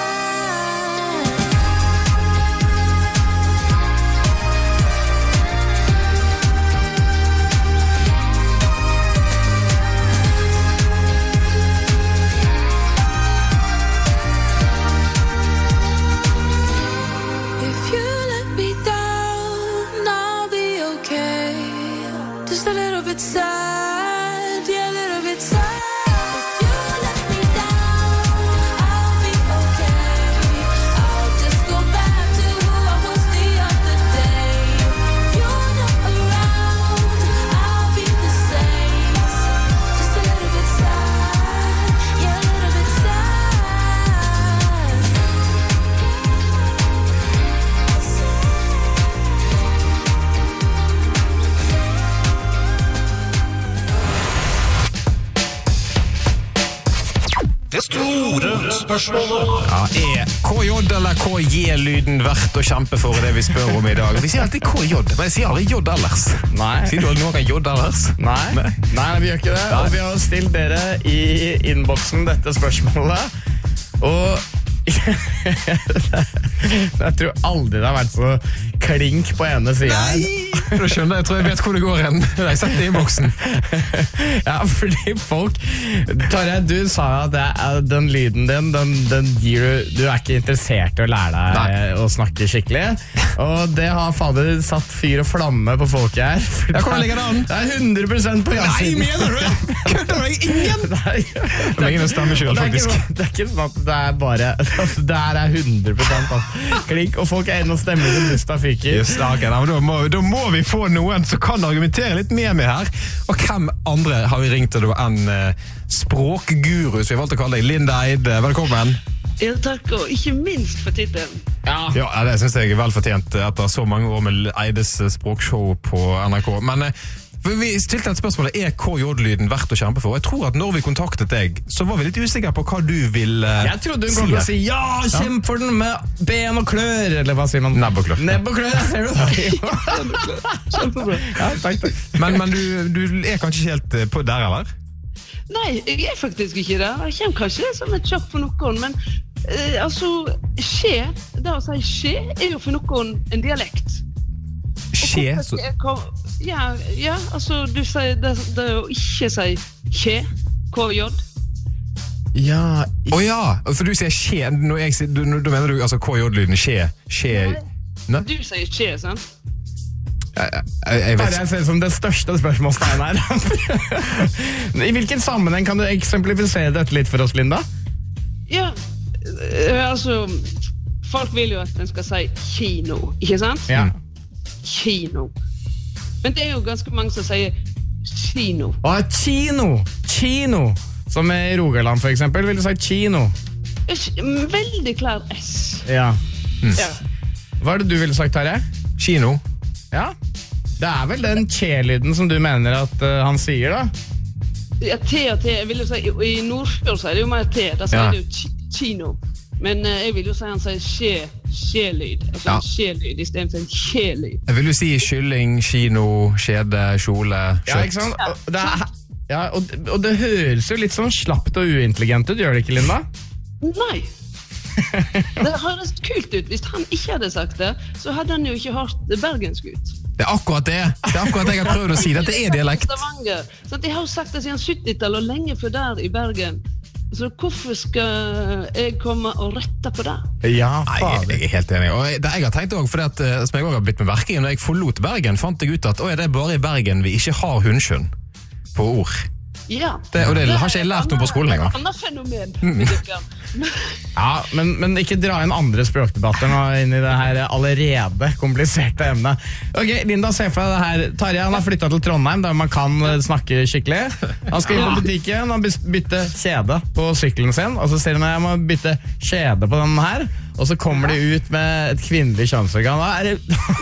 If you let me down, I'll be okay. Just a little bit sad, yeah, a little bit sad. If you let me down, I'll be okay. I'll just go back to who I was the other day. If you're not around, I'll be the same. Just a little bit sad, yeah, a little bit sad. Det store spørsmålet. Ja, er K J eller K J-lyden verdt å kjempe for det vi spør om i dag? Vi sier alltid K J, men jeg sier aldri J ellers. Nei. Sier du noen gang J ellers? Nei, Nei. Nei, vi gjør ikke det. Og vi har stilt dere i innboksen dette spørsmålet. Og jeg tror aldri det har vært så klink på ene siden her. Da skjønner jeg, jeg tror jeg vet hvor det går hen. Jeg setter det i boksen. Ja, fordi folk Tarjei, du sa at det er, den lyden din den, den gir du, du er ikke interessert i å lære deg Nei. å snakke skikkelig. Og det har fader satt fyr og flamme på folket her. Ja, hvordan ligger det an? Det er hundre prosent på ja-siden. Nei, mener du det? Kødder du? Ingen? Nei. Det er ingen stemme selv, faktisk. Det er, ikke, det er ikke sånn at det er bare altså, det her er hundre prosent altså. Klink, og folk er inne og stemmer til Busta Fyker. Just, okay, da, da, må, da må vi få noen som kan argumentere litt mer med her. Og hvem andre har vi ringt til da enn uh, språkguru, så vi valgte å kalle deg Linda Eide. Velkommen. Ja, takk, og ikke minst for titelen. Ja. Ja, det synes jeg er vel fortjent etter så mange år med Eides språkshow på N R K. Men vi stilte et spørsmål, er K J-lyden verdt å kjempe for? Jeg tror at når vi kontaktet deg, så var vi litt usikre på hva du ville si. Jeg trodde hun kom til å si, ja, kjemp for den med ben og klør, eller hva sier man? Nebb og klør. Nebb og klør, ser du? Kjempebra. Ja, takk, takk. Men, men du, du er kanskje ikke helt på der, eller? Nei, jeg er faktisk ikke det. Jeg kommer kanskje som et sjokk for noen, men eh, altså, skje, det å si skje, er jo for noen en dialekt. Skje? Så... Ja, ja, altså, du sier det, det å ikke si skje, K J. Ja. Å oh, ja, for du sier skje, når jeg sier, du, da mener du altså K J-lyden skje, skje... Nei. Du sier skje, sant? Jeg, jeg, jeg vet. Jeg ser som det største spørsmålstegn her. I hvilken sammenheng kan du eksemplifisere dette litt for oss, Linda? Ja, altså, folk vil jo at den skal si kino, ikke sant? Ja. Kino. Men det er jo ganske mange som sier kino. Å, kino! Kino! Som i Rogaland for eksempel, vil du si kino? Veldig klar S. Ja. Mm. Ja. Hva er det du ville sagt, Terje? Kino. Ja, det er vel den T-lyden som du mener at uh, han sier da? Ja, T og T, jeg vil jo si, i Nordfjord sier det jo mer T, da sier Ja. det jo kino. Men uh, jeg vil jo si han sier skje, skje-lyd, altså Ja. en skje-lyd i stedet for en kje-lyd. Jeg vil jo si kylling, kino, skjede, kjole, kjøtt. Ja, ikke sant? Og det, er, ja, og, og det høres jo litt sånn slapt og uintelligent ut, gjør det ikke, Linda? Nei. Det høres kult ut. Hvis han ikke hadde sagt det, så hadde han jo ikke hørt bergensk ut. Det er akkurat det. Det er akkurat det jeg har prøvd å si. Dette er dialekt. Stavanger. Så de har jo sagt det siden syttitallet og lenge før der i Bergen. Så hvorfor skal jeg komme og rette på det? Ja, Nei, jeg, jeg er helt enig. Og jeg, det jeg har tenkt også, fordi at, eh, som jeg også har blitt med merke i, når jeg forlot Bergen, fant jeg ut at å, det er bare i Bergen vi ikke har hundskjønn på ord. Ja. Det, og det har ikke jeg lært noe på skolen engang. Det er et annet fenomen. med dere. Ja, men, men ikke dra inn andre språkdebatter nå inn i det her allerede kompliserte emnet. Ok, Linda, se for deg det her. Tarjei, han har flyttet til Trondheim, der man kan eh, snakke skikkelig. Han skal inn på butikken, han bytte kjede på syklen sin, og så sier han at jeg må bytte kjede på den her, og så kommer de ut med et kvinnelig kjønnsorgan. Hva er det?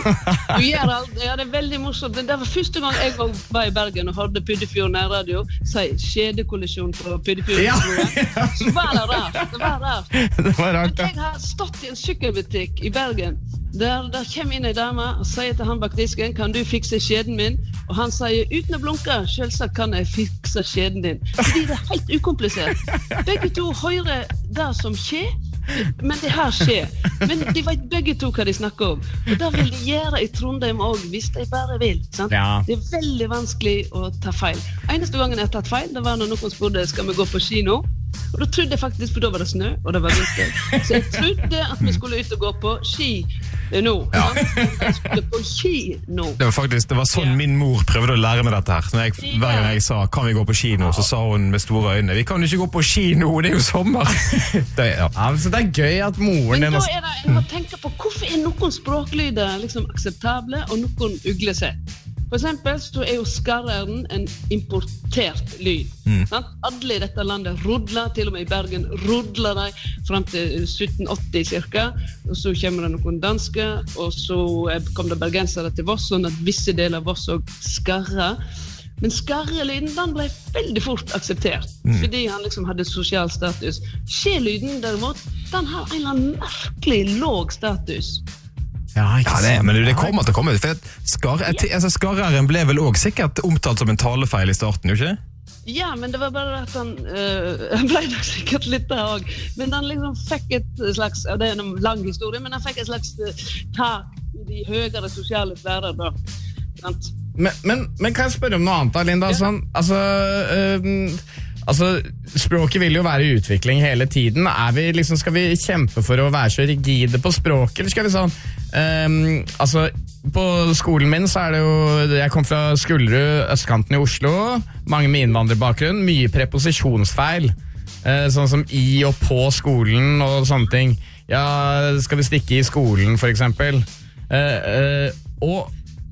Du gjør alt, ja, det er veldig morsomt. Det var første gang jeg var i Bergen og hørte Pyddefjord nærradio si skjedekollisjon på Pyddefjord. Ja. Så var det rart. Det var rart. Det var rart, Men jeg har stått i en sykkelbutikk i Bergen der der kommer inn en dame og sier til han bak disken, kan du fikse skjeden min? Og han sier, uten å blunke, selvsagt kan jeg fikse skjeden din. Fordi det er helt ukomplisert. Begge to hører det som skjer, men det her skjer. Men de vet begge to hva de snakker om. Og det vil de gjøre i Trondheim også, hvis de bare vil. Sant? Ja. Det er veldig vanskelig å ta feil. Eneste gangen jeg har tatt feil, det var når noen spurte, skal vi gå på kino? Og da trodde jeg faktisk, for da var det snø, og det var vinter. Så jeg trodde at vi skulle ut og gå på ski nå. Ja. Jeg skulle på ski nå. Det var faktisk, det var sånn min mor prøvde å lære meg dette her. Når jeg, hver gang jeg sa, kan vi gå på kino, så sa hun med store øyne, vi kan jo ikke gå på kino, det er jo sommer. Det, ja. Ja, så det er gøy at moren Men din da også... er det, jeg må tenke på, hvorfor er noen språklyder liksom akseptable, og noen uglesett? For eksempel så er jo skarreren en importert lyd. Mm. Sant? Alle i dette landet rodler, til og med i Bergen rodler de frem til sytten åtti cirka, og så kommer det noen danske, og så kom det bergensere til Voss, sånn at visse deler av Voss og skarrer. Men skarrelyden, den ble veldig fort akseptert, Mm. fordi han liksom hadde sosial status. Skjelyden derimot, den har en eller annen merkelig låg status. Ja, ikke Ja, det, men det kommer til å komme ut. For at skar, altså, skarreren ble vel også sikkert omtalt som en talefeil i starten, jo ikke? Ja, men det var bare at han øh, han ble nok sikkert litt der også. Men han liksom fikk et slags, ja, det er en lang historie, men han fikk et slags uh, tak i de høyere sosiale sfærer da. Sant? Men, men, men kan jeg spørre om noe annet da, Linda? Sånn, altså, øhm, altså, språket vil jo være i utvikling hele tiden. Er vi, liksom, skal vi kjempe for å være så rigide på språket, eller skal vi sånn... Um, altså, på skolen min så er det jo jeg kom fra Skullerud, østkanten i Oslo, mange med innvandrerbakgrunn, mye preposisjonsfeil, uh, sånn som i og på skolen og sånne ting. Ja, skal vi stikke i skolen for eksempel, uh, uh, og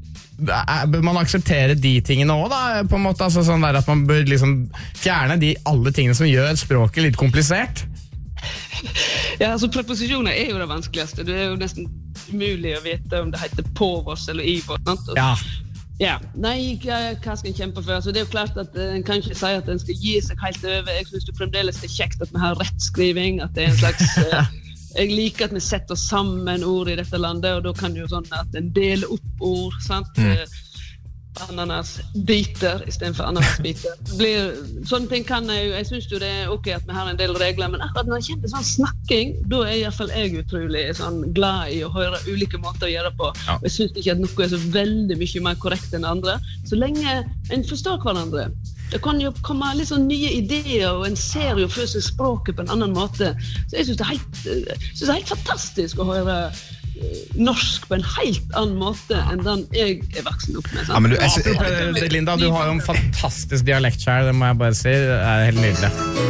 bør man akseptere de tingene også da, på en måte, altså sånn der at man bør liksom fjerne de alle tingene som gjør språket litt komplisert? Ja, altså preposisjoner er jo det vanskeligste. Det er jo nesten umulig å vite om det heter på oss eller i oss. Sant? Og, Ja. Ja, nei, hva hva skal en kjempe for? Altså, det er jo klart at eh, en kan ikke si at en skal gi seg helt over. Jeg synes jo fremdeles det er kjekt at vi har rettskriving, at det er en slags... Eh, jeg liker at vi setter sammen ord i dette landet, og da kan det jo sånn at en deler opp ord, sant? Mm. Eh, Ananasbiter i stedet for ananasbiter. Det blir, sånne ting kan jeg jo, jeg synes jo det er ok at vi har en del regler, men akkurat når jeg kjenner sånn snakking, da er i hvert fall jeg utrolig sånn glad i å høre ulike måter å gjøre på. Ja. Og jeg synes ikke at noe er så veldig mye mer korrekt enn andre, så lenge en forstår hverandre. Det kan jo komme litt sånn nye ideer, og en ser jo for seg språket på en annen måte. Så jeg synes det er helt, jeg synes det er helt fantastisk å høre norsk på en helt annen måte enn den jeg er voksen opp med. Sant? Ja, men du, jeg, Apropos det, Linda, du har jo en fantastisk dialekt her, det må jeg bare si. Det er helt nydelig.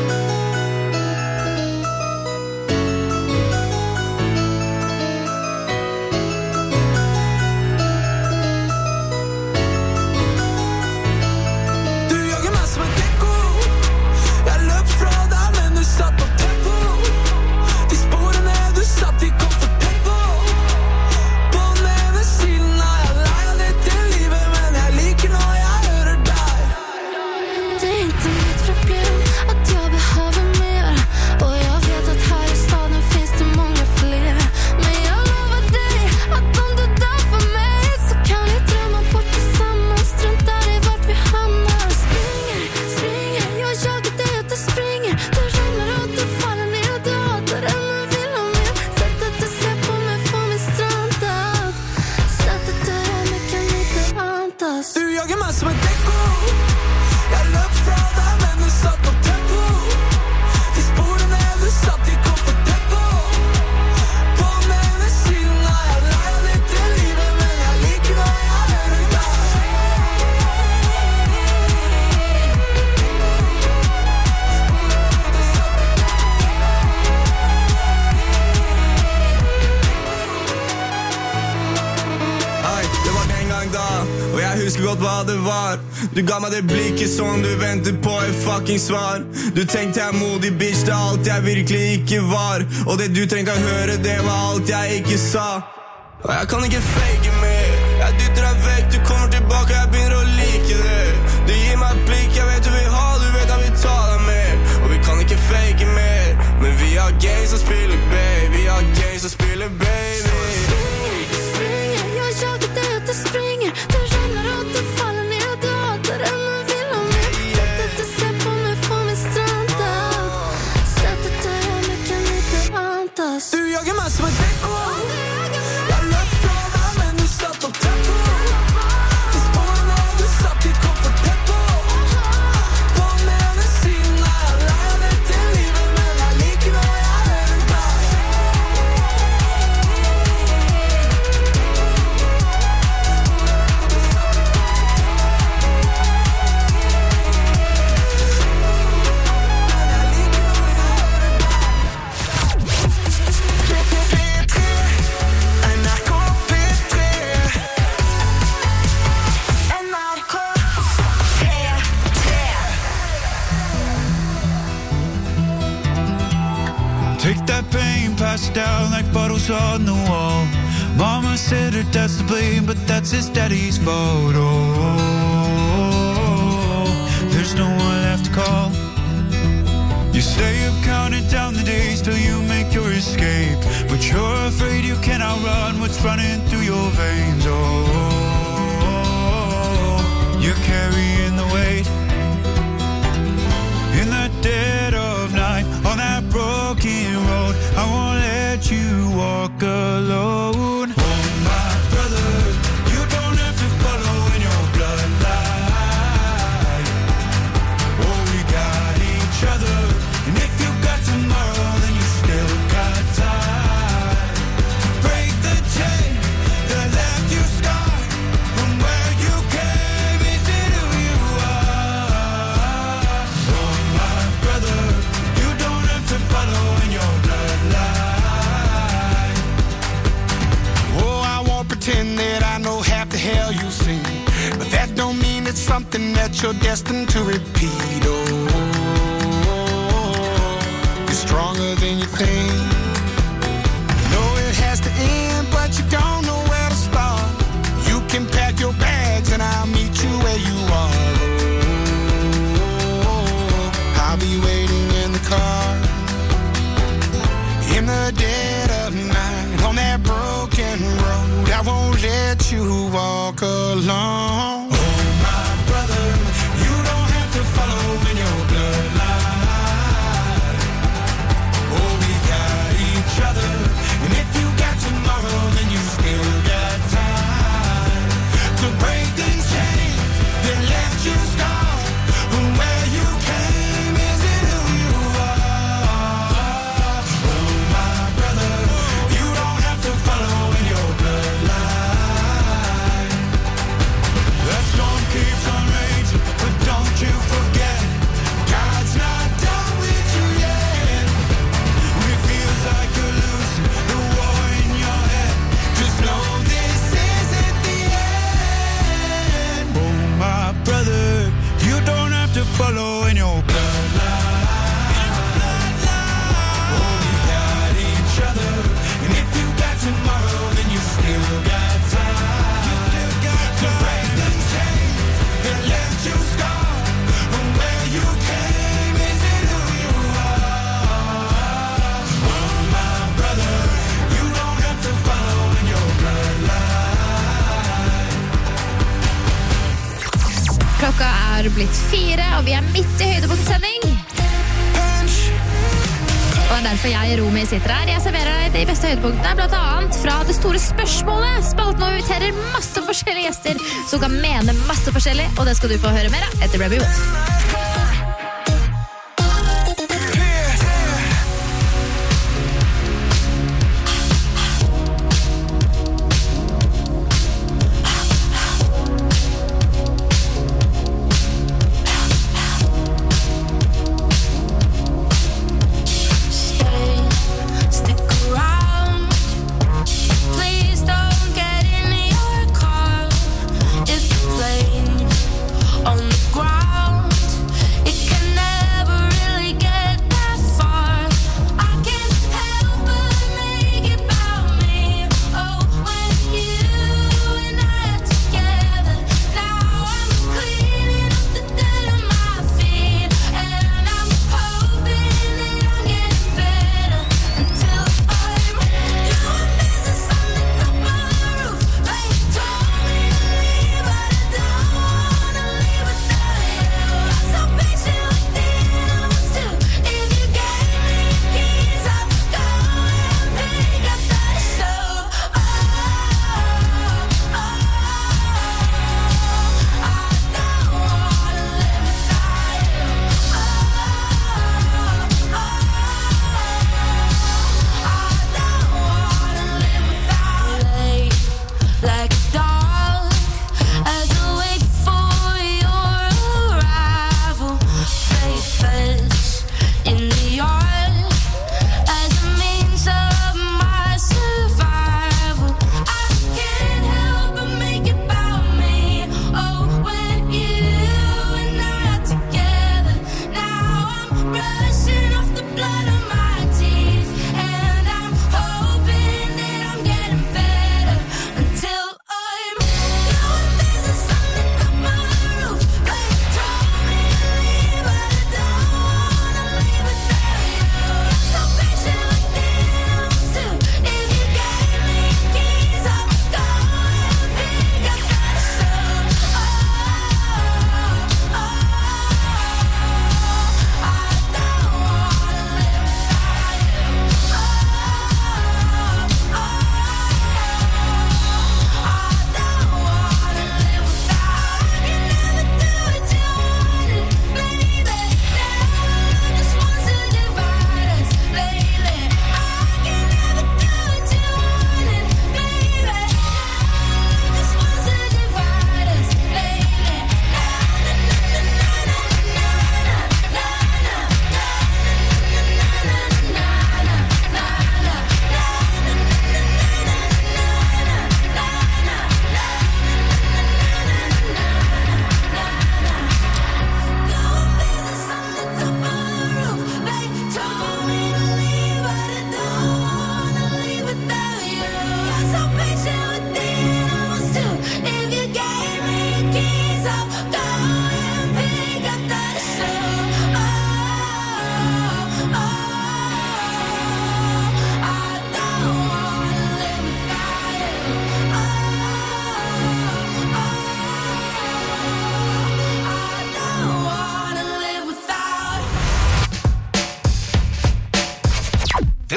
Du jager meg som en gekko. Jeg løp fra deg, men du satt på tempo. De sporene du satt, de kom for tempo. På den ene siden er jeg lei av dette livet, men jeg liker når jeg hører deg. Det är inte mitt problem att jag behöver mer. Och jag vet att här i staden finns det många fler. Men jag lovar dig att om du dör för mig så kan vi drömma bort tillsammans. Struntar i vart vi hamnar. Springer, springer, jag jagar dig att du springer. Du ramlar och du faller ner och du hatar det men vill ha mer. Sättet du ser på mig får mig strandad. Sättet du rör mig kan inte antas. Du jager meg som en gekko. Jeg løp fra deg, men du satt på tempo. De sporene du satt, de kom for tempo. På den ene siden er jeg lei av dette livet, men jeg liker når jeg hører deg. Oi, det var den gang da, og jeg husker godt hva det var. Du ga meg det blikket som du ventet på et fucking svar. Du tenkte jeg er modig, bitch, det er alt jeg virkelig ikke var. Og det du trengte å høre, det var alt jeg ikke sa. Og jeg kan ikke fake mer. Jeg dytter deg vekk, du kommer tilbake, jeg begynner å like det. Du gir meg et blikk, jeg vet du vil ha, du vet jeg vil ta deg med. Og vi kan ikke fake mer, men vi har games som spiller, baby. Vi har games som spiller, baby. Springer, jag jagar dig att du springer. Du ramlar och du faller ner och du hatar det men vill ha mer. Sättet du ser på mig får mig strandad. Sättet du rör mig kan inte antas. Du jager meg som en gekko. Jeg løp fra deg, men du satt på tempo. De sporene du satt, de kom for tempo. På den ene siden er jeg lei av dette livet, men jeg liker når jeg hører deg. Take that pain, pass it down like bottles on the wall. Mama said her dad's to blame, but that's his daddy's fault. Oh, there's no one left to call. You stay up counting down the days till you make your escape, but you're afraid you cannot run what's running through your veins. Oh, you're carrying the weight in the dead of night on that broken road. I won't let you walk alone. Oh my brother, you don't have to follow in your bloodline. Oh, we got each other, and if you got tomorrow, then you still got time to break the chain that left you scarred from where you came into who you are. Oh my brother, you don't have to follow in your bloodline. Oh, I won't pretend that I know half the hell you see, but that don't mean it's something that you're destined to repeat. Oh, stronger than you think. Know it has to end, but you don't know where to start. You can pack your bags and I'll meet you where you are. Oh, I'll be waiting in the car in the dead of night on that broken road. I won't let you walk alone. Oh, my brother, you don't have to follow in your bloodline. Oh, we got each other, and if you got tomorrow, then you still got time to break these chains that left you scarred. Where you came isn't who you are. Oh, my brother, you don't have to follow in your bloodline. The storm keeps on raging, but don't you forget, God's not done with you yet. When it feels like you're losing the war in your head, just know this isn't the end. Oh, my brother, you don't have to follow in your bloodline. Oh, we got each other, and if you got tomorrow, then you still got time. You still got to break the chains that left you scarred. From where you came isn't who you are. Oh, my brother, you don't have to follow in your bloodline. Klokka er blitt fire, og vi er midt i høydepunktsending. Og det er derfor jeg og Romy sitter her. Jeg serverer deg de beste høydepunktene, blant annet fra Det store spørsmålet. Spalten og inviterer masse forskjellige gjester som kan mene masse forskjellig, og det skal du få høre mer av etter Rebby Wolf. Stay, stick around. Please don't get in your car. If the plane's on the ground,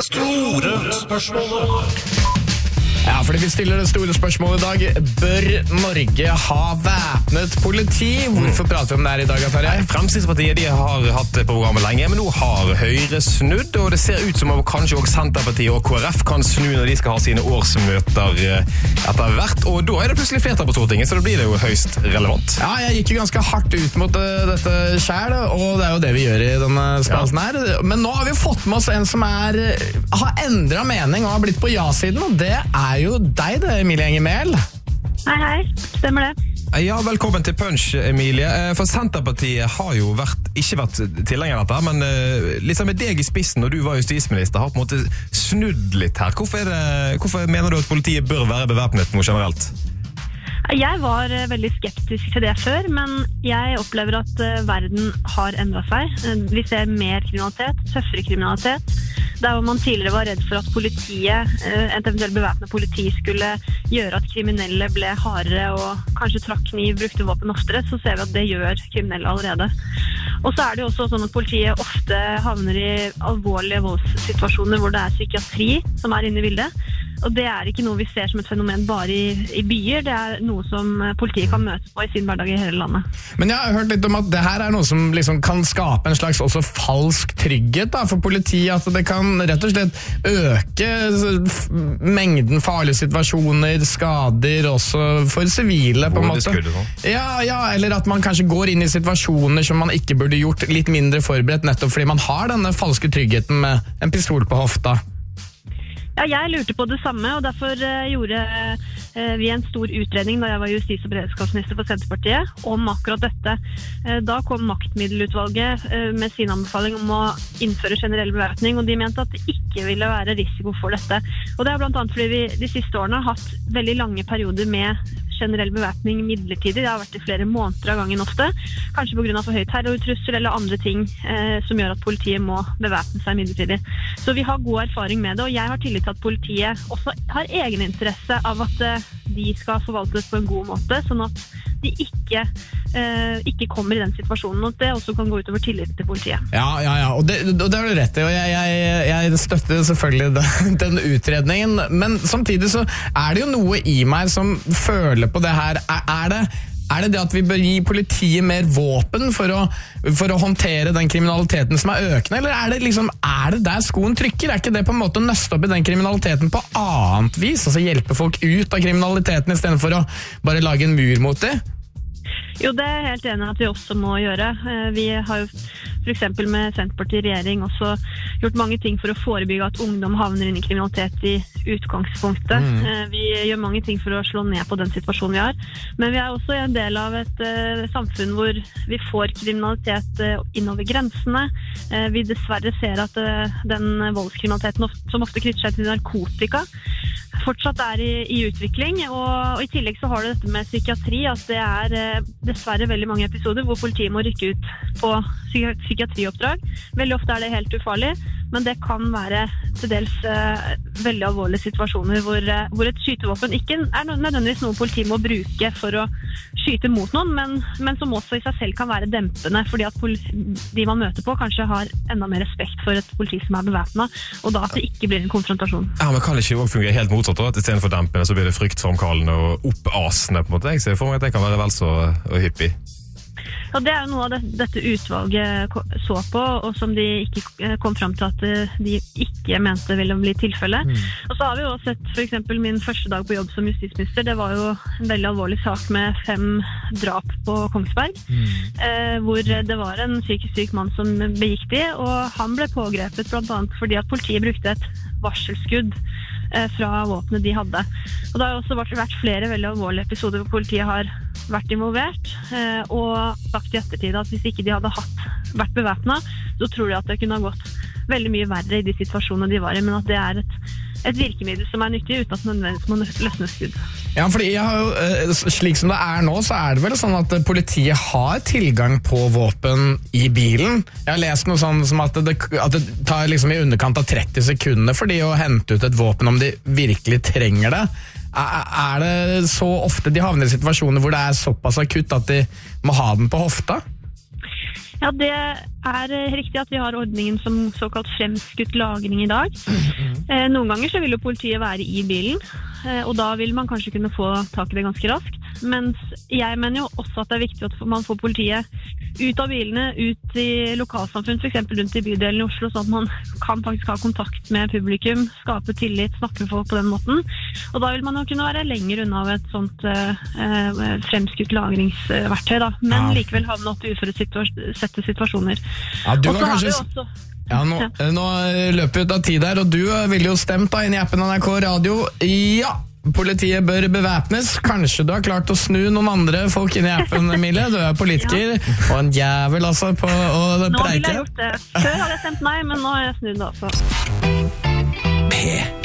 store spørsmålet. Ja, fordi vi stiller det store spørsmålet i dag. Bør Norge ha væpnet politi? Hvorfor prater vi om det her i dag, Tarjei? Fremskrittspartiet de har hatt det på programmet lenge, men nå har Høyre snudd, og det ser ut som om kanskje også Senterpartiet og K R F kan snu når de skal ha sine årsmøter etter hvert, og da er det plutselig flertall på Stortinget, så da blir det jo høyst relevant. Ja, jeg gikk jo ganske hardt ut mot uh, dette selv, og det er jo det vi gjør i denne spalten her. Men nå har vi fått med oss en som er, har endret mening og har blitt på ja-siden, og det er jo deg det, Emilie Enger Mehl. Hei, hei. Stemmer det. Ja, velkommen til Punch, Emilie. For Senterpartiet har jo vært, ikke vært tilhenger av dette, men liksom med deg i spissen, når du var justisminister, har på en måte snudd litt her. Hvorfor, er det, hvorfor mener du at politiet bør være bevæpnet noe generelt? Jeg var veldig skeptisk til det før, men jeg opplever at verden har endret seg. Vi ser mer kriminalitet, tøffere kriminalitet. Der hvor man tidligere var redd for at politiet, et eventuelt bevæpnet politi, skulle gjøre at kriminelle ble hardere og kanskje trakk kniv, brukte våpen oftere, så ser vi at det gjør kriminelle allerede. Og så er det jo også sånn at politiet ofte havner i alvorlige voldssituasjoner hvor det er psykiatri som er inne i bildet. Og det er ikke noe vi ser som et fenomen bare i, i byer, det er noe som politiet kan møte på i sin hverdag i hele landet. Men jeg har hørt litt om at det her er noe som liksom kan skape en slags også falsk trygghet da, for politiet, at det kan rett og slett øke mengden farlige situasjoner, skader også for sivile på en måte. Ja, ja, eller at man kanskje går inn i situasjoner som man ikke burde gjort litt mindre forberedt, nettopp fordi man har denne falske tryggheten med en pistol på hofta. Ja, jeg lurte på det samme, og derfor uh, gjorde uh, vi en stor utredning da jeg var justis- og beredskapsminister for Senterpartiet om akkurat dette. Uh, da kom maktmiddelutvalget uh, med sin anbefaling om å innføre generell bevæpning, og de mente at det ikke ville være risiko for dette. Og det er blant annet fordi vi de siste årene har hatt veldig lange perioder med generell bevæpning midlertidig. Det har vært i flere måneder av gangen ofte, kanskje på grunn av for høy terrortrussel eller andre ting eh, som gjør at politiet må bevæpne seg midlertidig. Så vi har god erfaring med det, og jeg har tillit til at politiet også har egen interesse av at eh, de skal forvaltes på en god måte, sånn at de ikke, eh, ikke kommer i den situasjonen, og det også kan gå utover tillit til politiet. Ja, ja, ja, og det, og det har du rett i, og jeg, jeg, jeg støtter selvfølgelig den, den utredningen, men samtidig så er det jo noe i meg som føler på det her. Er, er det Er det det at vi bør gi politiet mer våpen for å, for å håndtere den kriminaliteten som er økende, eller er det, liksom, er det der skoen trykker? Er ikke det på en måte å nøste opp i den kriminaliteten på annet vis? Altså hjelpe folk ut av kriminaliteten i stedet for å bare lage en mur mot det? Jo, det er jeg helt enig at vi også må gjøre. Vi har jo for eksempel med Senterpartiet i regjering også gjort mange ting for å forebygge at ungdom havner inn i kriminalitet i utgangspunktet. Mm. Vi gjør mange ting for å slå ned på den situasjonen vi har. Men vi er også en del av et uh, samfunn hvor vi får kriminalitet uh, innover grensene. Uh, vi dessverre ser at uh, den voldskriminaliteten ofte, som ofte knytter seg til narkotika, fortsatt er i, i utvikling, og, og i tillegg så har du dette med psykiatri, at det er eh, dessverre veldig mange episoder hvor politiet må rykke ut på psyki- psykiatrioppdrag. Veldig ofte er det helt ufarlig, men det kan være til dels eh, veldig alvorlige situasjoner hvor, eh, hvor et skytevåpen ikke er nødvendigvis noe politiet må bruke for å skyte mot noen, men, men som også i seg selv kan være dempende, fordi at politi- de man møter på kanskje har enda mer respekt for et politi som er bevæpnet, og da at det ikke blir en konfrontasjon. Ja, men kan det ikke også fungere helt motsatt? At i stedet for dempende så blir det fryktfremkallende og oppasende på en måte. Jeg ser for meg at det kan være vel så hyppig. Ja, det er jo noe av det, dette utvalget så på, og som de ikke kom frem til at de ikke mente ville bli tilfelle. Mm. Og så har vi jo også sett for eksempel min første dag på jobb som justisminister. Det var jo en veldig alvorlig sak med fem drap på Kongsberg, mm. eh, hvor det var en psykisk syk mann som begikk de, og han ble pågrepet blant annet fordi at politiet brukte et varselskudd fra våpenet de hadde. Og det har også vært, vært flere veldig alvorlige episoder hvor politiet har vært involvert, eh, og sagt i ettertid at hvis ikke de hadde hatt, vært bevæpnet, så tror de at det kunne ha gått veldig mye verre i de situasjonene de var i, men at det er et, et virkemiddel som er nyttig uten at man nødvendigvis må løsne skudd. Ja, fordi jeg har jo, slik som det er nå, så er det vel sånn at politiet har tilgang på våpen i bilen. Jeg har lest noe sånn som at det, at det tar liksom i underkant av tretti sekunder for de å hente ut et våpen om de virkelig trenger det. Er det så ofte de havner i situasjoner hvor det er såpass akutt at de må ha den på hofta? Ja, det er riktig at vi har ordningen som såkalt fremskutt lagring i dag. Eh, noen ganger så vil jo politiet være i bilen, eh, og da vil man kanskje kunne få tak i det ganske raskt. Mens jeg mener jo også at det er viktig at man får politiet ut av bilene, ut i lokalsamfunn, for eksempel rundt i bydelen i Oslo, sånn at man kan faktisk ha kontakt med publikum, skape tillit, snakke med folk på den måten. Og da vil man jo kunne være lenger unna av et sånt eh, fremskutt lagringsverktøy, da. Men Ja. likevel havne opp i uforutsette situasjoner. Ja, du Og så har har vi kanskje... også... Ja, nå, nå løper vi ut av tid her, og du ville jo stemt da inn i appen N R K Radio. Ja! Politiet bør bevæpnes. Kanskje du har klart å snu noen andre folk inn i appen, Mille. Du er politiker, og en jævel altså på å preike. Nå ville jeg gjort det. Før hadde jeg stemt nei, men nå har jeg snudd altså. P